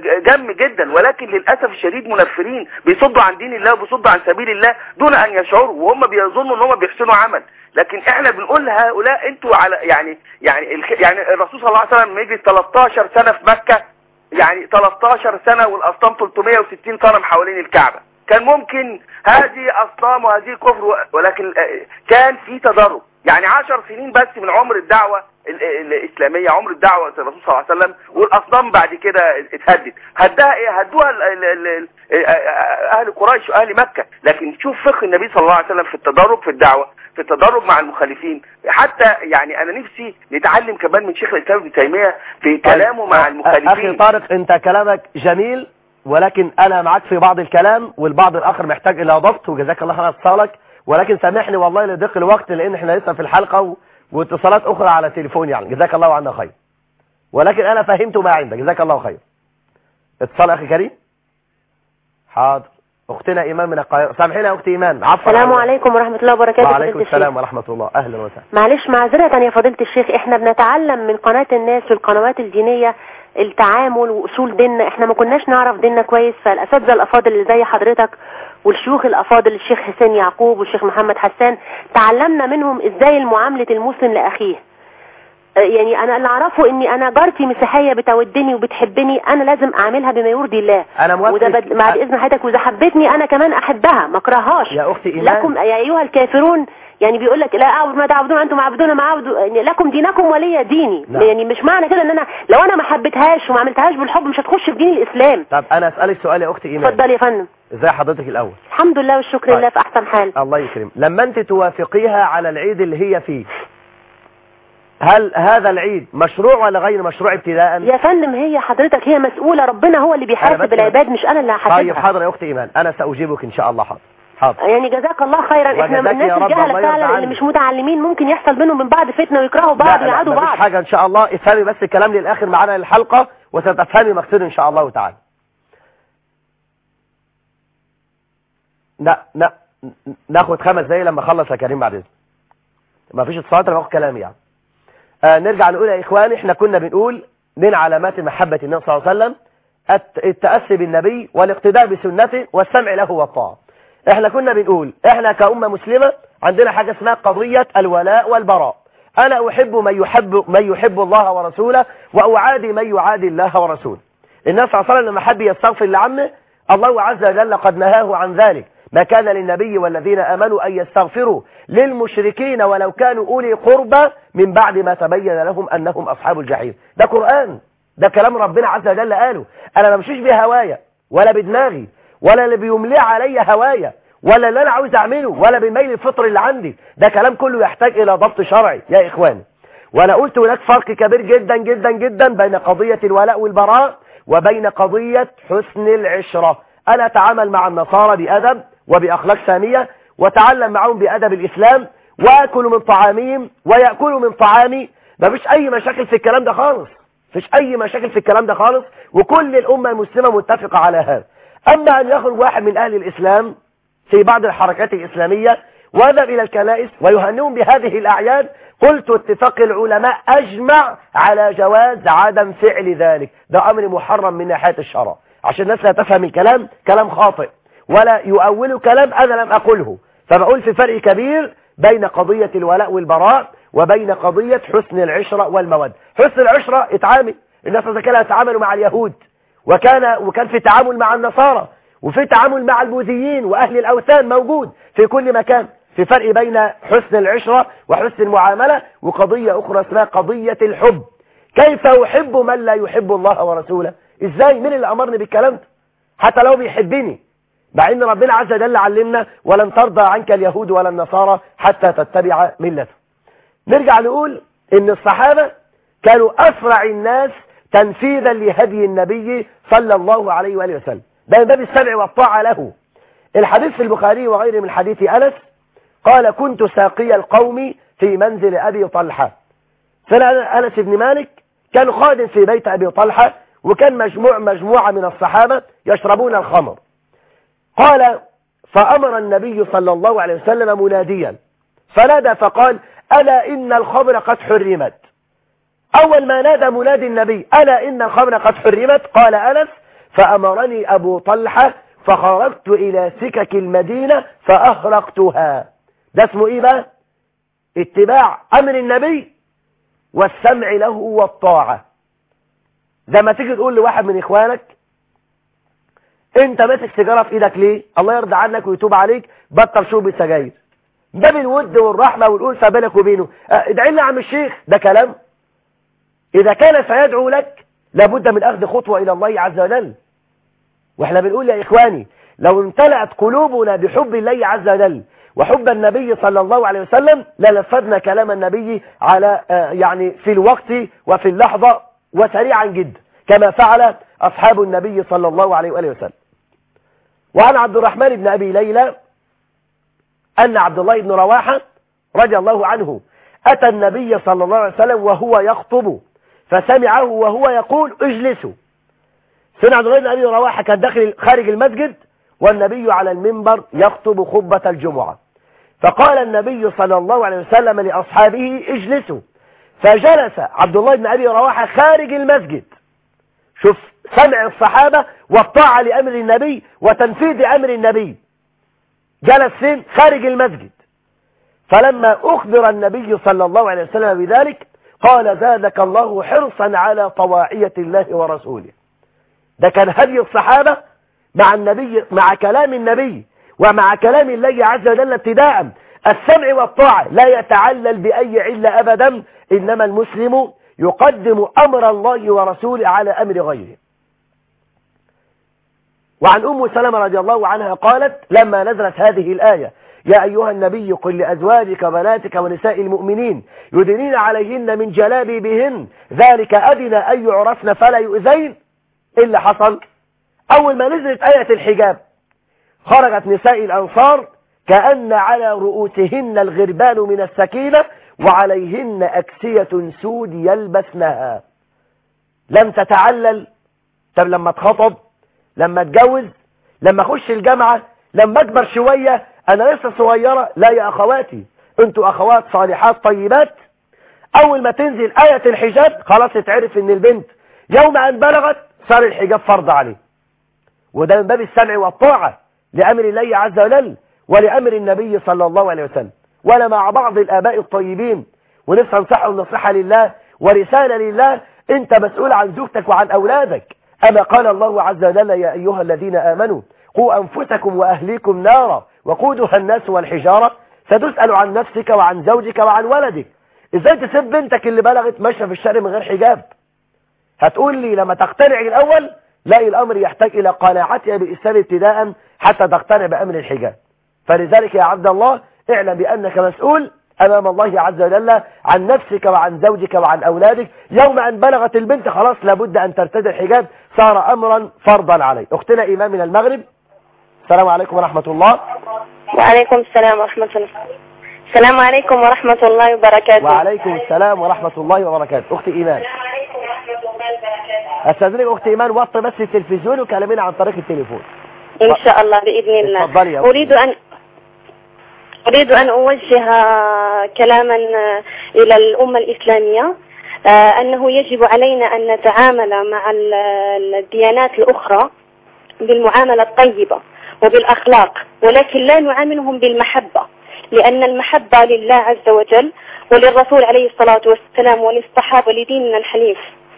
جم جدا، ولكن للاسف الشديد منفرين بيصدوا عن دين الله وبيصدوا عن سبيل الله دون ان يشعروا، وهم بيظنوا ان هم بيحسنوا عمل. لكن احنا بنقول لهؤلاء انتوا على يعني يعني يعني الرسول صلى الله عليه وسلم يجلس ثلاثة عشر سنة في مكة، يعني ثلاثة عشر سنة والاصنام ثلاثمائة وستين صنم حوالين الكعبة. كان ممكن هذه أصنام وهذه كفر، ولكن كان في تدرج. يعني عشر سنين بس من عمر الدعوة الإسلامية، عمر الدعوة الرسول صلى الله عليه وسلم، والأصنام بعد كده اتهدد. هدها ايه؟ هدوها أهل قريش وأهل مكة. لكن شوف فقه النبي صلى الله عليه وسلم في التدرج في الدعوة، في التدرج مع المخالفين. حتى يعني أنا نفسي نتعلم كمان من شيخ الإسلام ابن تيمية في كلامه مع المخالفين. أخي طارق أنت كلامك جميل، ولكن أنا معك في بعض الكلام والبعض الآخر محتاج إلى ضبط، وجزاك الله خير اتصالك. ولكن سامحني والله لضيق الوقت لأن احنا لسه في الحلقة و... واتصالات أخرى على التليفون، يعني جزاك الله عنا خير، ولكن أنا فهمت ما عندك. جزاك الله خير. اتصال أخي كريم. حاضر. أختنا إيمان من القاهرة. سامحينا يا أختي إيمان. عفوا. السلام عليكم ورحمة الله وبركاته. وعليكم السلام ورحمة الله. أهلا وسهلا. معلش معذرة يا فضيلة الشيخ، احنا بنتعلم من قناة الناس والقنوات الدينية التعامل وأصول ديننا. احنا ما كناش نعرف ديننا كويس، فالأساتذة الأفاضل اللي زي حضرتك والشيوخ الأفاضل الشيخ حسين يعقوب والشيخ محمد حسان تعلمنا منهم ازاي المعاملة المسلم لأخيه. يعني انا اللي اعرفه اني انا جارتي مسيحيه بتودني وبتحبني، انا لازم اعملها بما يرضي الله. انا موافق. وده بد... بعد اذن حضرتك، واذا حبتني انا كمان احبها ما اكرههاش. يا اختي ايمان، لكم يا ايها الكافرون، يعني بيقول لك لا اعبد ما تعبدون انتم عبدون ما اعبد، يعني لكم دينكم ولي ديني. لا. يعني مش معنى كده ان انا لو انا ما حبيتهاش وما عملتهاش بالحب مش هتخش في دين الاسلام. طب انا اسالك سؤال يا اختي ايمان. اتفضلي يا فندم. ازي حضرتك الاول؟ الحمد لله والشكر طيب. لله في احسن حال. الله يكرم. لما انت توافقيها على العيد اللي هي فيه، هل هذا العيد مشروع ولا غير مشروع ابتداء؟ يا فندم هي حضرتك هي مسؤولة، ربنا هو اللي بيحاسب العباد مش انا اللي هحاسبها. طيب حاضر يا اختي ايمان، انا ساجيبك ان شاء الله. حاضر حاضر. يعني جزاك الله خيرا. احنا من الناس الجهله فعلا اللي مش متعلمين ممكن يحصل بينهم من بعض فتنه ويكرهوا بعض ويعادوا بعض. مفيش حاجه ان شاء الله. افهمي بس الكلام للاخر معانا الحلقه وستفهمي مقصدي ان شاء الله تعالى. لا لا ناخد خمس دقايق لما اخلص يا كريم بعد اذنك. مفيش اتصالات، انا باخد كلام يعني. آه نرجع نقول يا إخواني، احنا كنا بنقول من علامات محبة النبي صلى الله عليه وسلم التأسي بالنبي والاقتداء بسنته والسمع له والطاعة. احنا كنا بنقول احنا كأمة مسلمة عندنا حاجة اسمها قضية الولاء والبراء. أنا أحب من يحب من يحب الله ورسوله وأعادي من يعادي الله ورسوله. النبي صلى الله عليه وسلم لما حب يستغفر لعمه الله عز وجل قد نهاه عن ذلك. ما كان للنبي والذين آمنوا أن يستغفروا للمشركين ولو كانوا أولي قربى من بعد ما تبين لهم أنهم أصحاب الجحيم. ده قرآن، ده كلام ربنا عز وجل قاله. أنا ما بمشيش بهوايا ولا بدماغي ولا اللي بيملي علي هوايا ولا اللي أنا عاوز أعمله ولا بالميل الفطري اللي عندي. ده كلام كله يحتاج إلى ضبط شرعي يا إخواني. وأنا قلت هناك فرق كبير جدا جدا جدا بين قضية الولاء والبراء وبين قضية حسن العشرة. أنا أتعامل مع النصارى بأدب وبأخلاق سامية وأتعلم معهم بأدب الإسلام وأكل من طعامهم ويأكلوا من طعامي. ما فيش أي مشاكل في الكلام ده خالص، فيش أي مشاكل في الكلام ده خالص، وكل الأمة المسلمة متفقة على هذا. أما أن يخرج واحد من أهل الإسلام في بعض الحركات الإسلامية ويذهب إلى الكنائس ويهنئهم بهذه الأعياد، قلت اتفاق العلماء أجمع على جواز عدم فعل ذلك. ده أمر محرم من ناحية الشرع، عشان الناس لا تفهم الكلام كلام خاطئ ولا يؤولوا كلام أنا لم أقوله. فبقول في فرق كبير بين قضية الولاء والبراء وبين قضية حسن العشرة والمودة. حسن العشرة اتعامل الناس إذا كانوا يتعاملوا مع اليهود وكان وكان في تعامل مع النصارى وفي تعامل مع البوذيين وأهل الأوثان موجود في كل مكان. في فرق بين حسن العشرة وحسن المعاملة وقضية أخرى اسمها قضية الحب. كيف أحب من لا يحب الله ورسوله؟ إزاي؟ مين اللي أمرني بالكلام ده؟ حتى لو بيحبني، مع ان ربنا عز وجل علمنا ولن ترضى عنك اليهود ولا النصارى حتى تتبع ملته. نرجع نقول ان الصحابة كانوا اسرع الناس تنفيذا لهدي النبي صلى الله عليه وآله وسلم، ده من باب السمع والطاعة له. الحديث في البخاري وغيره من حديث أنس قال كنت ساقي القوم في منزل أبي طلحة. سنة أنس بن مالك كان خادم في بيت أبي طلحة وكان مجموع مجموعة من الصحابة يشربون الخمر. قال فأمر النبي صلى الله عليه وسلم مناديا فنادى فقال ألا إن الخمر قد حرمت. أول ما نادى منادي النبي ألا إن الخمر قد حرمت قال أنس فأمرني أبو طلحة فخرجت إلى سكك المدينة فأهرقتها. ده اسمه إيه بقى؟ اتباع أمر النبي والسمع له والطاعة. زي ما تيجي تقول لواحد من إخوانك انت ماسك سيجاره في ايدك ليه؟ الله يرضى عنك ويتوب عليك، بطل شرب السجاير. ده بالود والرحمه والالفه بينك وبينه. اه ادعي لي يا عم الشيخ، ده كلام. اذا كان سيدعو لك لابد من اخذ خطوه الى الله عز وجل. واحنا بنقول يا اخواني لو امتلأت قلوبنا بحب الله عز وجل وحب النبي صلى الله عليه وسلم لنفذنا كلام النبي على اه يعني في الوقت وفي اللحظه وسريعا جدا كما فعل اصحاب النبي صلى الله عليه واله وسلم. وعن عبد الرحمن بن أبي ليلى أن عبد الله بن رواحة رضي الله عنه أتى النبي صلى الله عليه وسلم وهو يخطب فسمعه وهو يقول اجلسوا. سمع عبد الله بن أبي رواحة كان داخل خارج المسجد والنبي على المنبر يخطب خطبة الجمعة، فقال النبي صلى الله عليه وسلم لأصحابه اجلسوا، فجلس عبد الله بن أبي رواحة خارج المسجد. شوف سمع الصحابة والطاعة لأمر النبي وتنفيذ أمر النبي. جلس فين؟ خارج المسجد. فلما أخبر النبي صلى الله عليه وسلم بذلك قال زادك الله حرصا على طواعية الله ورسوله. ده كان هدي الصحابة مع النبي، مع كلام النبي ومع كلام الله عز وجل ابتداء. السمع والطاعة لا يتعلل بأي علة أبدا، إنما المسلم يقدم أمر الله ورسوله على أمر غيره. وعن أم سلمة رضي الله عنها قالت لما نزلت هذه الآية يا أيها النبي قل لأزواجك وبناتك ونساء المؤمنين يدنين عليهن من جلابيبهن ذلك أدنى أن يعرفن فلا يؤذين، إيه اللي حصل؟ أول ما نزلت آية الحجاب خرجت نساء الأنصار كأن على رؤوسهن الغربان من السكينة وعليهن أكسية سود يلبسنها. لم تتعلل. طب لما اتخطب، لما اتجوز، لما اخش الجامعة، لما اكبر شوية، انا لسه صغيرة، لا يا اخواتي انتوا اخوات صالحات طيبات. اول ما تنزل آية الحجاب خلاص اتعرف ان البنت يوم ان بلغت صار الحجاب فرض عليه. وده من باب السمع والطاعة لأمر الله عز وجل ولأمر النبي صلى الله عليه وسلم. ولا مع بعض الآباء الطيبين ونفسه نصحه النصيحة لله ورسالة لله، انت مسؤول عن زوجتك وعن أولادك. أما قال الله عز وجل يا أيها الذين آمنوا قوا أنفسكم وأهليكم نارا وقودها الناس والحجارة، ستسأل عن نفسك وعن زوجك وعن ولدك. إزاي تسيب بنتك اللي بلغت ماشية في الشارع من غير حجاب؟ هتقول لي لما تقتنع الأول، لا، الأمر يحتاج إلى قناعتها بالإسلام ابتداء حتى تقتنع بأمر الحجاب. فلذلك يا عبد الله اعلم بأنك مسؤول أمام الله عز وجل عن نفسك وعن زوجك وعن أولادك. يوم أن بلغت البنت خلاص لابد أن ترتدي الحجاب، صار أمرا فرضا عليه. أختنا إيمان من المغرب، السلام عليكم ورحمة الله. وعليكم السلام ورحمة الله. السلام عليكم ورحمة الله وبركاته. وعليكم السلام ورحمة الله وبركاته. أختي إيمان، أستاذنك أختي إيمان وطي بس التلفزيون وكلمينا عن طريق التليفون إن شاء الله بإذن الله. اتفضلي يا أريد أن أريد أن أوجه كلاما إلى الأمة الإسلامية، أنه يجب علينا أن نتعامل مع الديانات الأخرى بالمعاملة الطيبة وبالأخلاق، ولكن لا نعاملهم بالمحبة، لأن المحبة لله عز وجل وللرسول عليه الصلاة والسلام وللصحابة لديننا الحنيف،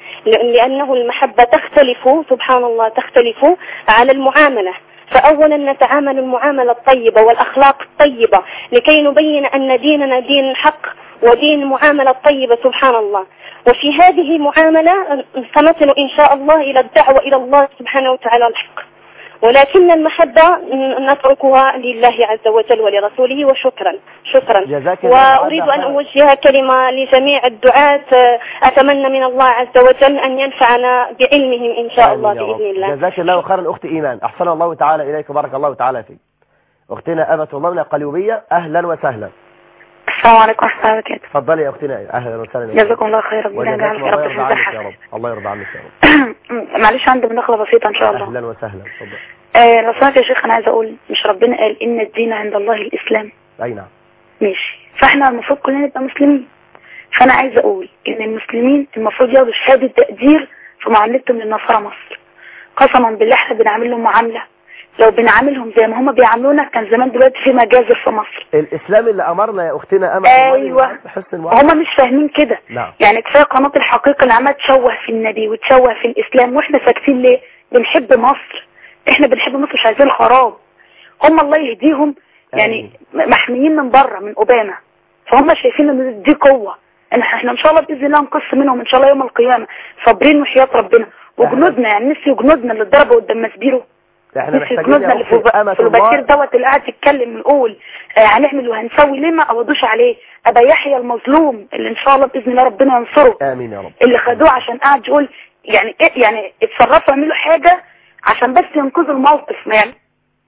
لأنه المحبة تختلف سبحان الله تختلف على المعاملة. فأولا نتعامل المعاملة الطيبة والأخلاق الطيبة لكي نبين أن ديننا دين الحق ودين المعاملة الطيبة سبحان الله. وفي هذه المعاملة سنصل إن شاء الله إلى الدعوة إلى الله سبحانه وتعالى الحق، ولكن المحبة نتركها لله عز وجل ولرسوله. وشكرا شكرا. وأريد أن أوجه كلمة لجميع الدعاة، أتمنى من الله عز وجل أن ينفعنا بعلمهم إن شاء الله بإذن الله. جزاك الله خيرا أختي إيمان، أحسن الله تعالى إليك وبارك الله تعالى فيك. أختنا أبة الله من القليوبية، أهلا وسهلا. السلام عليكم ورحمة الله وبركاته. تفضلي يا أختنا، أهلا وسهلا. جزاكم الله خير، ربنا يجعلك يا رب في الصحة. الله يرضى عنك يا رب. معلش عندي مداخلة بسيطة إن شاء الله. أهلا وسهلا، تفضل. آه لو سمحت يا شيخ، أنا عايزة أقول مش ربنا قال إن الدين عند الله الإسلام؟ أي نعم. ماشي، فإحنا المفروض كلنا نبقى مسلمين. فأنا عايزة أقول إن المسلمين المفروض ياخدوا شهادة تقدير في معاملتهم للنصارى مصر. قسما بالله إحنا بنعمل لهم معاملة، لو بنعاملهم زي ما هم بيعاملونا كان زمان دلوقتي في مجازر في مصر. الإسلام اللي أمرنا يا أختنا أمل. أيوة، هم مش فاهمين كده. نعم. يعني كفاية قناة الحقيقة اللي عمالة تشوه في النبي وتشوه في الإسلام، وإحنا ساكتين ليه؟ بنحب مصر، إحنا بنحب مصر مش عايزين الخراب. هم الله يهديهم يعني محميين من بره من أوباما، فهم شايفين إن دي قوة. إحنا إن شاء الله بإذن الله نقص منهم إن شاء الله يوم القيامة، صابرين وحياة ربنا. وجنودنا يعني نسي جنودنا اللي اتضربوا قدام مسبيرو، احنا محتاجين جنودنا اللي في البشير دوت اللي قاعد يتكلم ويقول آه هنعمل وهنسوي، ليه ما قبضوش عليه؟ ابا يحيى المظلوم اللي ان شاء الله باذن الله ربنا ينصره. امين يا رب. اللي خدوه عشان قاعد يقول يعني إيه، يعني اتصرفوا يعملوا حاجه عشان بس ينقذوا الموقف، ما يعني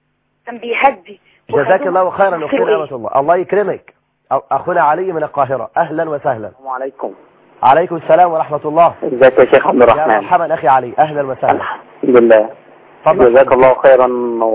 كان بيهدي. جزاك الله خيرا اختنا امة الله، الله يكرمك. اخونا علي من القاهره، اهلا وسهلا. السلام عليكم. عليكم السلام ورحمه الله. ازيك يا شيخ عبد الرحمن؟ يا مرحبا اخي علي، اهلا وسهلا. الحمد لله. جزاك الله خيرا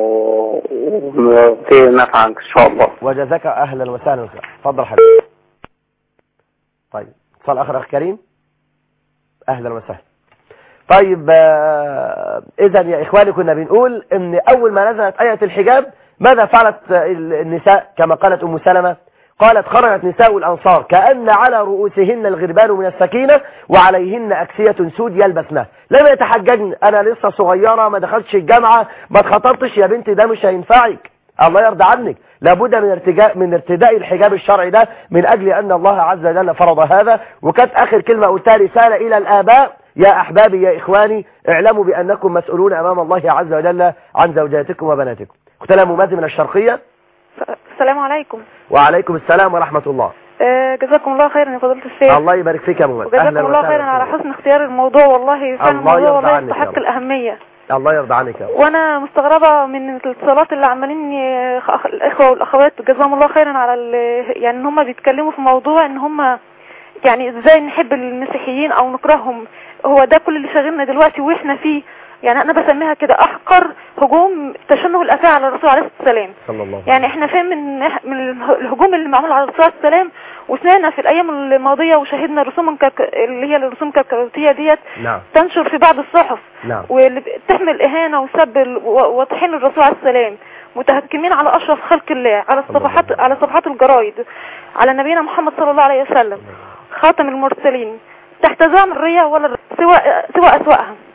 وفي نفعا ان شاء الله. وجزاك اهلا وسهلا. اتفضل حبيبي. طيب اتصال اخر اخ كريم، اهلا وسهلا. طيب آه اذا يا اخواني كنا بنقول ان اول ما نزلت ايه الحجاب ماذا فعلت النساء؟ كما قالت ام سلمة، قالت خرجت نساء الأنصار كأن على رؤوسهن الغربان من السكينة وعليهن أكسية سود يلبسنها، لم يتحججن، أنا لسه صغيرة ما دخلتش الجامعة ما اتخطبتش يا بنتي، ده مش هينفعك، الله يرضى عنك، لابد من ارتجاء من ارتداء الحجاب الشرعي ده من أجل أن الله عز وجل فرض هذا. وكانت آخر كلمة قلتها رسالة إلى الآباء، يا أحبابي يا إخواني اعلموا بأنكم مسؤولون أمام الله عز وجل عن زوجاتكم وبناتكم. اختنا ممازي من الشرقية. السلام عليكم. وعليكم السلام ورحمة الله. آه جزاكم الله خيرا يا فضيلة الشيخ. الله يبارك فيك يا ممثل. جزاكم الله خيرا على حسن اختيار الموضوع، والله فعلا الموضوع والله يستحق الأهمية. الله يرضى عنك يا رب. وانا مستغربة من الاتصالات اللي عمالين الاخوة والاخوات جزاهم الله خيرا على يعني ان هم بيتكلموا في موضوع ان هم يعني ازاي نحب المسيحيين او نكرههم، هو ده كل اللي شاغلنا دلوقتي واحنا فيه. يعني انا بسميها كده احقر هجوم تشنه الافاعي على الرسول عليه الصلاه والسلام. صلى الله عليه وسلم. يعني احنا فين من من الهجوم اللي معمول على الرسول عليه الصلاه والسلام، وسمعنا في الايام الماضيه وشاهدنا الرسوم اللي هي الرسوم الكاريكاتيريه ديت نعم. تنشر في بعض الصحف نعم. واللي بتحمل اهانه وسب وطحين الرسول عليه السلام، متهكمين على اشرف خلق الله على الصفحات على صفحات الجرايد على نبينا محمد صلى الله عليه وسلم خاتم المرسلين تحت زعم الرياء ولا سواء سواء اسواءها.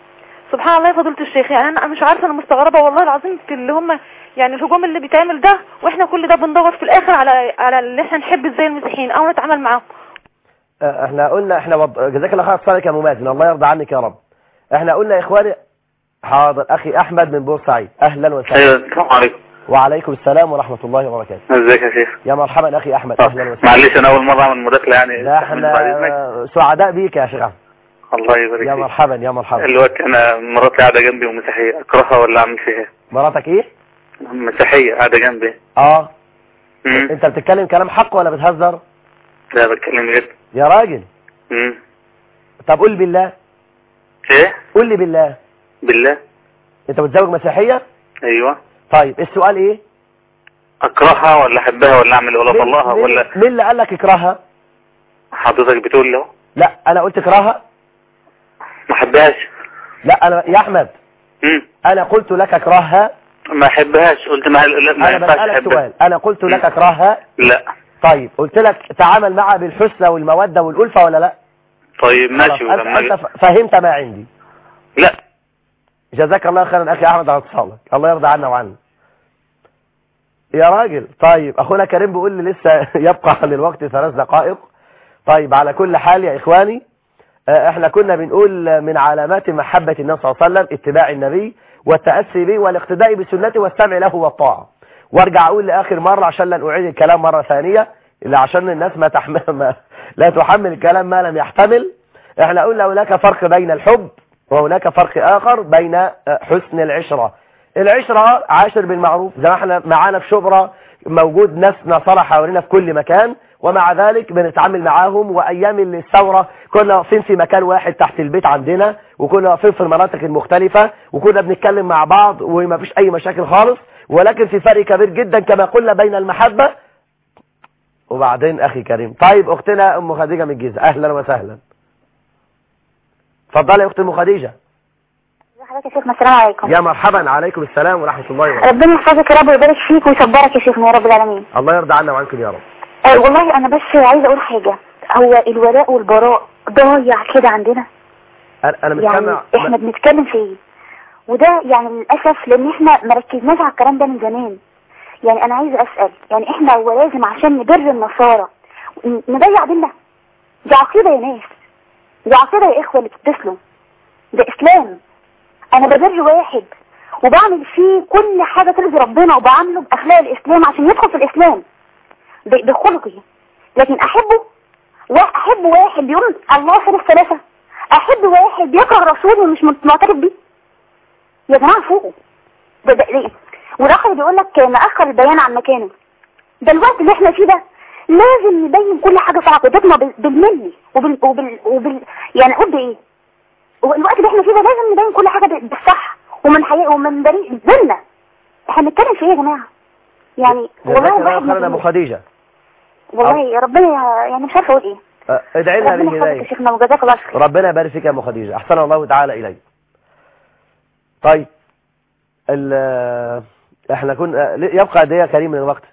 سبحان الله يا فضيلة الشيخ، يعني انا مش عارفه، انا مستغربه والله العظيم في اللي هم يعني الهجوم اللي بيتعمل ده، واحنا كل ده بندور في الاخر على على اللي احنا نحب ازاي المسيحيين او نتعامل معاهم. احنا قلنا احنا وض... جزاك الله خير صالح يا ممازن، الله يرضى عنك يا رب. احنا قلنا يا اخواني، حاضر اخي احمد من بورسعيد، اهلا وسهلا. ايوه السلام عليكم. وعليكم السلام ورحمه الله وبركاته. ازيك يا شيخ؟ يا مرحبا اخي احمد، اهلا وسهلا. معلش انا اول مره اعمل مداخله يعني. لا احنا سعداء بيك يا شيخ احمد. الله يبارك فيك. يا مرحبا يا مرحبا. الوقت انا مراتي قاعده جنبي ومسيحيه، اكرهها ولا اعمل فيها ايه؟ مراتك ايه؟ مسيحيه قاعده جنبي. اه مم. انت بتتكلم كلام حق ولا بتهزر؟ لا بتكلم جد. يا راجل. امم طب قول بالله. ايه؟ قول لي بالله. بالله. انت متزوج مسيحيه؟ ايوه. طيب السؤال ايه؟ اكرهها ولا احبها ولا اعمل ولا اطلقها ولا؟ مين اللي قال لك اكرهها؟ حضرتك بتقول له. لا انا قلت اكرهها. ما احبهاش. لا انا يا احمد. امم انا قلت لك اكرهها. ما احبهاش، قلت ما لا ما انا بسألك سؤال، انا قلت لك اكرهها؟ لا. طيب قلت لك تعامل معها بالحسنى والمودة والألفة ولا لا؟ طيب ماشي. ولما انت فهمت ما عندي. لا. جزاك الله خيرا اخي احمد على اتصالك، الله يرضى عنا وعنك يا راجل. طيب اخونا كريم بيقول لي لسه يبقى للوقت ثلاث دقائق. طيب على كل حال يا اخواني، احنا كنا بنقول من علامات محبة النبي صلى الله عليه وسلم اتباع النبي والتأسي به والاقتداء بسنته والسمع له والطاعة. وارجع اقول لاخر مرة عشان لا نعيد الكلام مرة ثانية، الا عشان الناس ما تحمل ما لا تحمل الكلام ما لم يحتمل. احنا قلنا هناك فرق بين الحب وهناك فرق اخر بين حسن العشرة. العشرة عاشر بالمعروف، زي ما احنا معانا في شبرا موجود ناس نصارى حوالينا في كل مكان، ومع ذلك بنتعامل معاهم. وايام الثورة كنا واقفين في مكان واحد تحت البيت عندنا، وكنا واقفين في المناطق المختلفة، وكنا بنتكلم مع بعض وما فيش اي مشاكل خالص. ولكن في فرق كبير جدا كما قلنا بين المحبة. وبعدين اخي كريم، طيب اختنا ام خديجة من الجيزة، اهلا وسهلا. اتفضلي يا اخت ام خديجة. حضرتك يا شيخنا، السلام عليكم. يا مرحبا، عليكم السلام ورحمة الله وبركاته. ربنا يحفظك يا رب ويبارك فيك ويصبرك يا شيخنا يا رب العالمين. الله يرضى عنا وعنكم يا رب. أه والله انا بس عايزه اقول حاجة، هو الولاء والبراء ضايع كده عندنا. انا مش يعني سامع. احنا بنتكلم في ايه؟ وده يعني للاسف لان احنا ما ركزناش على الكلام ده من زمان. يعني انا عايزه اسال، يعني احنا هو لازم عشان نبر النصارى نضيع ديننا؟ دي عقيده يا ناس، دي عقيده يا اخوه اللي بتتصلوا، ده اسلام. انا ببر واحد وبعمل فيه كل حاجه ترضي ربنا وبعامله باخلاق الاسلام عشان يدخل في الاسلام بخلقي. لكن احبه واحب واحد بيقول الله ثالث ثلاثه، احب واحد بيكره الرسول ومش معترف بيه؟ يا جماعه فوقوا ده ده ليه؟ والاخر بيقول لك ناخر البيان عن مكانه. ده الوقت اللي احنا فيه ده لازم نبين كل حاجه في عقيدتنا بالملي وبال, وبال... وبال... يعني قد ايه الوقت اللي احنا فيه ده لازم نبين كل حاجه بالصح ومن حقيقه ومن بريء ديننا. احنا بنتكلم في ايه يا جماعه؟ يعني والله الواحد خيرا ابو خديجه، والله يا ربنا يعني مش عارفه اقول ايه. ادعي لنا ربنا بالهدايه يحفظك يا شيخنا وجزاك الله خير. ربنا يبارك فيك يا ابو خديجه، احسن الله تعالى اليك. طيب ال احنا كنا يبقى قد ايه يا كريم من الوقت؟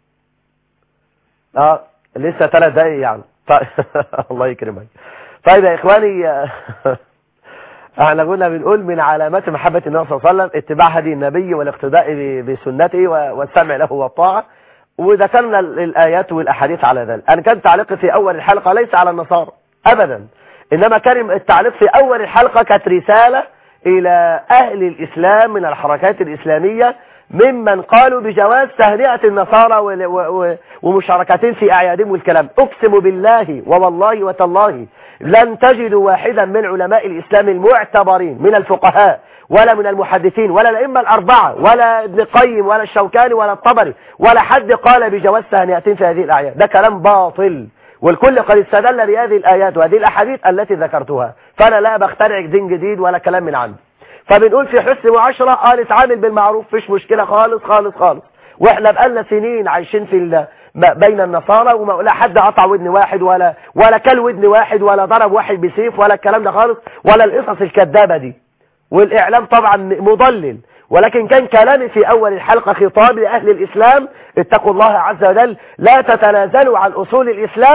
اه لسه ثلاث دقايق يعني. طيب الله يكرمك. طيب يا اخواني، احنا كنا بنقول من علامات محبة النبي صلى الله عليه وسلم اتباع هدي النبي والاقتداء بسنته والسمع له والطاعة، وذكرنا الآيات والأحاديث على ذلك. أنا كان تعليقي في أول الحلقة ليس على النصارى أبدا، إنما كان التعليق في أول الحلقة كانت رسالة إلى أهل الإسلام من الحركات الإسلامية ممن قالوا بجواز تهنئة النصارى ومشاركتهم في أعيادهم والكلام. أقسم بالله ووالله وتالله لن تجدوا واحدا من علماء الإسلام المعتبرين من الفقهاء ولا من المحدثين ولا الأئمة الأربعة ولا ابن القيم ولا الشوكاني ولا الطبري ولا حد قال بجواز تهنئتهم في هذه الأعياد. ده كلام باطل، والكل قد استدل بهذه الآيات وهذه الأحاديث التي ذكرتها، فأنا لا بخترع دين جديد ولا كلام من عندي. فبنقول في حسن وعشرة قال اتعامل بالمعروف، فيش مشكلة خالص خالص خالص. واحنا بقالنا سنين عايشين في بين النصارى ولا حد قطع ودن واحد ولا ولا كل ودن واحد ولا ضرب واحد بسيف ولا الكلام ده خالص ولا القصص الكذابة دي. والإعلام طبعا مضلل، ولكن كان كلامي في أول الحلقة خطاب لأهل الإسلام: اتقوا الله عز وجل، لا تتنازلوا عن أصول الإسلام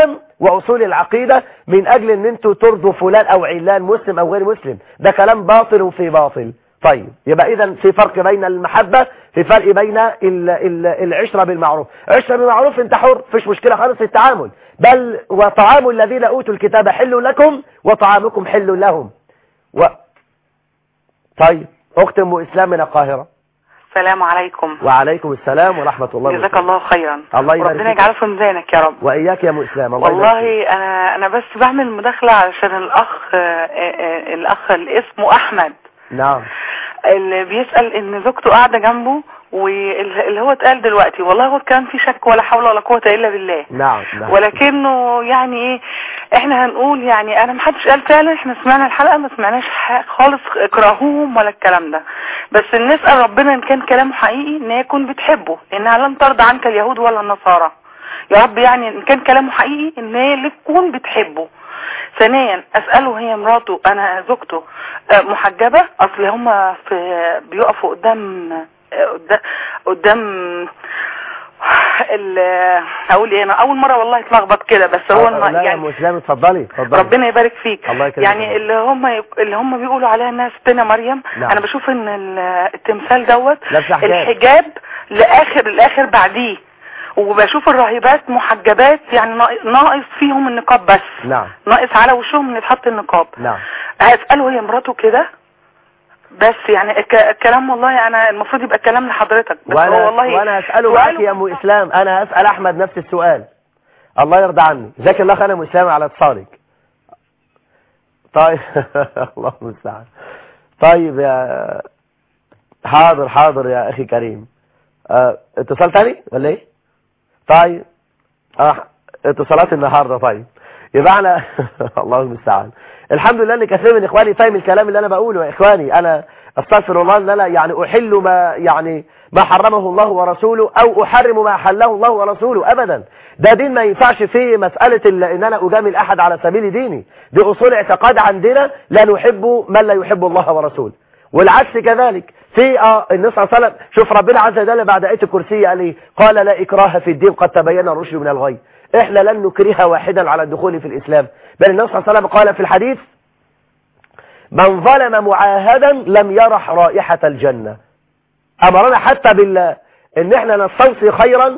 واصول العقيدة من اجل ان انتوا ترضوا فلان او علان مسلم او غير مسلم. ده كلام باطل وفي باطل. طيب يبقى اذا في فرق بين المحبة، في فرق بين ال ال العشرة بالمعروف. عشرة بالمعروف انت حر، فيش مشكلة خالص في التعامل. بل وطعام الذين اوتوا الكتاب حل لكم وطعامكم حل لهم. و... طيب اخت ام اسلام من القاهرة. السلام عليكم. وعليكم السلام ورحمة الله وبركاته. جزاك الله خيرا. الله يبارك ربنا يجعله في ميزانك يا رب. واياك يا ام اسلام. الله والله يبارك. انا انا بس بعمل مداخله علشان الاخ الاخ اللي اسمه احمد. نعم. اللي بيسأل ان زوجته قاعده جنبه، واللي هو اتقال دلوقتي والله هو كان في شك ولا حول ولا قوه الا بالله. نعم نعم. ولكنه يعني ايه، احنا هنقول يعني انا محدش قال فعلا، احنا سمعنا الحلقه ما سمعناش خالص اكراهوهم ولا الكلام ده، بس نسال ربنا ان كان كلامه حقيقي ان هي تكون بتحبه، لانها لن ترضى عنك اليهود ولا النصارى. يا رب يعني ان كان كلامه حقيقي ان هي اللي تكون بتحبه. ثانيا اساله هي مراته انا زوجته محجبه، اصل هم في بيقفوا قدام قدام قدام هقول ايه، انا اول مره والله اتلخبط كده، بس هو لا يعني يا مسلم اتفضلي اتفضلي ربنا يبارك فيك. الله يكرمك. يعني اللي هم اللي هم بيقولوا عليها انها ستنا مريم. نعم. انا بشوف ان التمثال دوت الحجاب. الحجاب لاخر الاخر بعديه، وبشوف الراهبات محجبات يعني ناقص فيهم النقاب بس. نعم. ناقص على وشهم ان يتحط النقاب. نعم. هسأله هي مراته كده بس، يعني الكلام والله انا المفروض يبقى الكلام لحضرتك بس. وأنا هو والله وانا اساله معاك يا ام اسلام، انا اسال احمد نفس السؤال. الله يرضى عني. جزاك الله خير يا ام اسلام على اتصالك. طيب الله المستعان. طيب يا حاضر حاضر يا اخي كريم. اه اتصال تاني ولا ايه؟ طيب اه اتصالات النهارده. طيب يبقى انا الله المستعان. الحمد لله ان كثير من اخواني فاهم الكلام اللي انا بقوله. يا اخواني انا استغفر الله ان انا يعني احل ما يعني ما حرمه الله ورسوله او احرم ما احله الله ورسوله ابدا. ده دين ما ينفعش فيه مسألة ان انا اجامل احد على سبيل ديني. دي اصول اعتقاد عندنا، لا نحب من لا يحب الله ورسوله، والعكس كذلك. في اه النبي صلى الله عليه وسلم، شوف ربنا عز وجل بعد آية الكرسي قال ايه؟ قال لا اكراه في الدين قد تبين الرشد من الغي. احنا لن نكره واحدا على الدخول في الاسلام، بل النبي صلى الله عليه وسلم قال في الحديث من ظلم معاهدا لم يرح رائحة الجنة. امرنا حتى بالله ان احنا نستوصي خيرا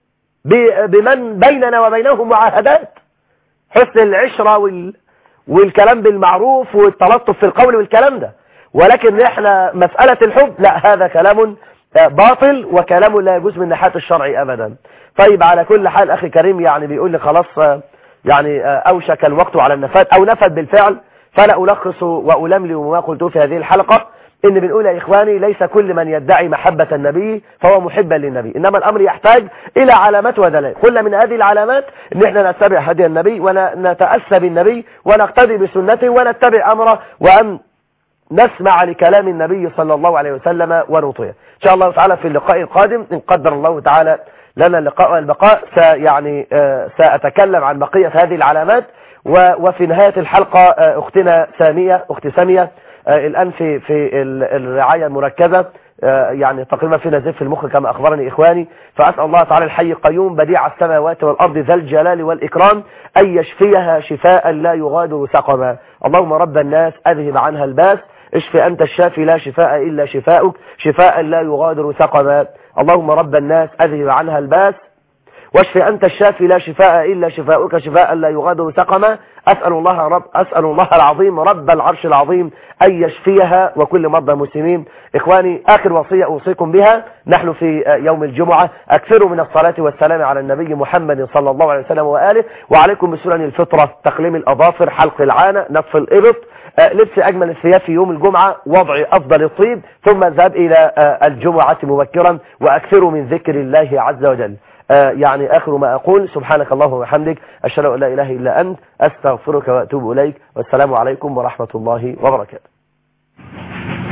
بمن بيننا وبينهم معاهدات، حسن العشرة وال... والكلام بالمعروف والتلطف في القول والكلام ده. ولكن احنا مسألة الحب لا، هذا كلام باطل وكلام لا يجوز من ناحية الشرع ابدا. طيب على كل حال اخي كريم يعني بيقول لي خلاص يعني اوشك الوقت على النفاذ او نفذ بالفعل، فلا ألخص وألملي ما قلته في هذه الحلقة. إن بنقول يا إخواني ليس كل من يدعي محبة النبي فهو محبا للنبي، إنما الأمر يحتاج إلى علامات ودلائل. قلنا من هذه العلامات إن إحنا نتبع هدي النبي ونتأسى بالنبي ونقتدي بسنته ونتبع أمره، وأن نسمع لكلام النبي صلى الله عليه وسلم ونطيع. إن شاء الله تعالى في اللقاء القادم إن قدر الله تعالى لنا اللقاء والبقاء سيعني سأتكلم عن بقية هذه العلامات. وفي نهاية الحلقة أختنا سامية أخت سامية الآن في في الرعاية المركزة، يعني تقريبا في نزيف في المخ كما أخبرني إخواني. فأسأل الله تعالى الحي القيوم بديع السماوات والأرض ذا الجلال والإكرام أن يشفيها شفاء لا يغادر سقما. اللهم رب الناس أذهب عنها الباس، اشف أنت الشافي لا شفاء إلا شفاؤك شفاء لا يغادر سقما. اللهم رب الناس أذهب عنها الباس، واشف أنت الشافي لا شفاء إلا شفاؤك شفاء لا يغادر سقما. أسأل الله رب أسأل الله العظيم رب العرش العظيم أن يشفيها وكل مرضى المسلمين. إخواني آخر وصية أوصيكم بها، نحن في يوم الجمعة أكثروا من الصلاة والسلام على النبي محمد صلى الله عليه وسلم وآله، وعليكم بسنن الفطرة، تقليم الأظافر، حلق العانة، نطف الإبط، لبس أجمل الثياب في يوم الجمعة، وضع أفضل الطيب، ثم الذهاب إلى الجمعة مبكرا، وأكثروا من ذكر الله عز وجل. يعني آخر ما أقول سبحانك اللهم وبحمدك أشهد أن لا إله إلا أنت أستغفرك وأتوب إليك، والسلام عليكم ورحمة الله وبركاته.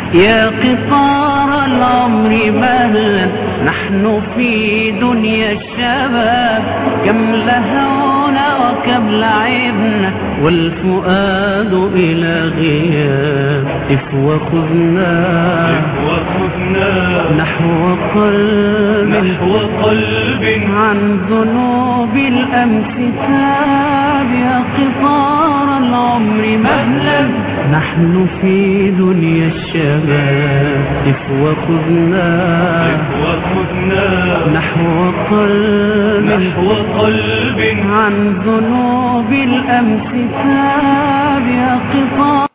يا قطار العمر مهلا نحن في دنيا الشباب كم لهونا وكم لعبنا والفؤاد إلى غياب إف وخذنا نحو قلب نحو قلب عن ذنوب الأمس تاب يا قطار العمر مهلا نحن في دنيا الشباب إف وخذنا نحو قلب نحو قلب عن ذنوب الأمس تاب يا قطار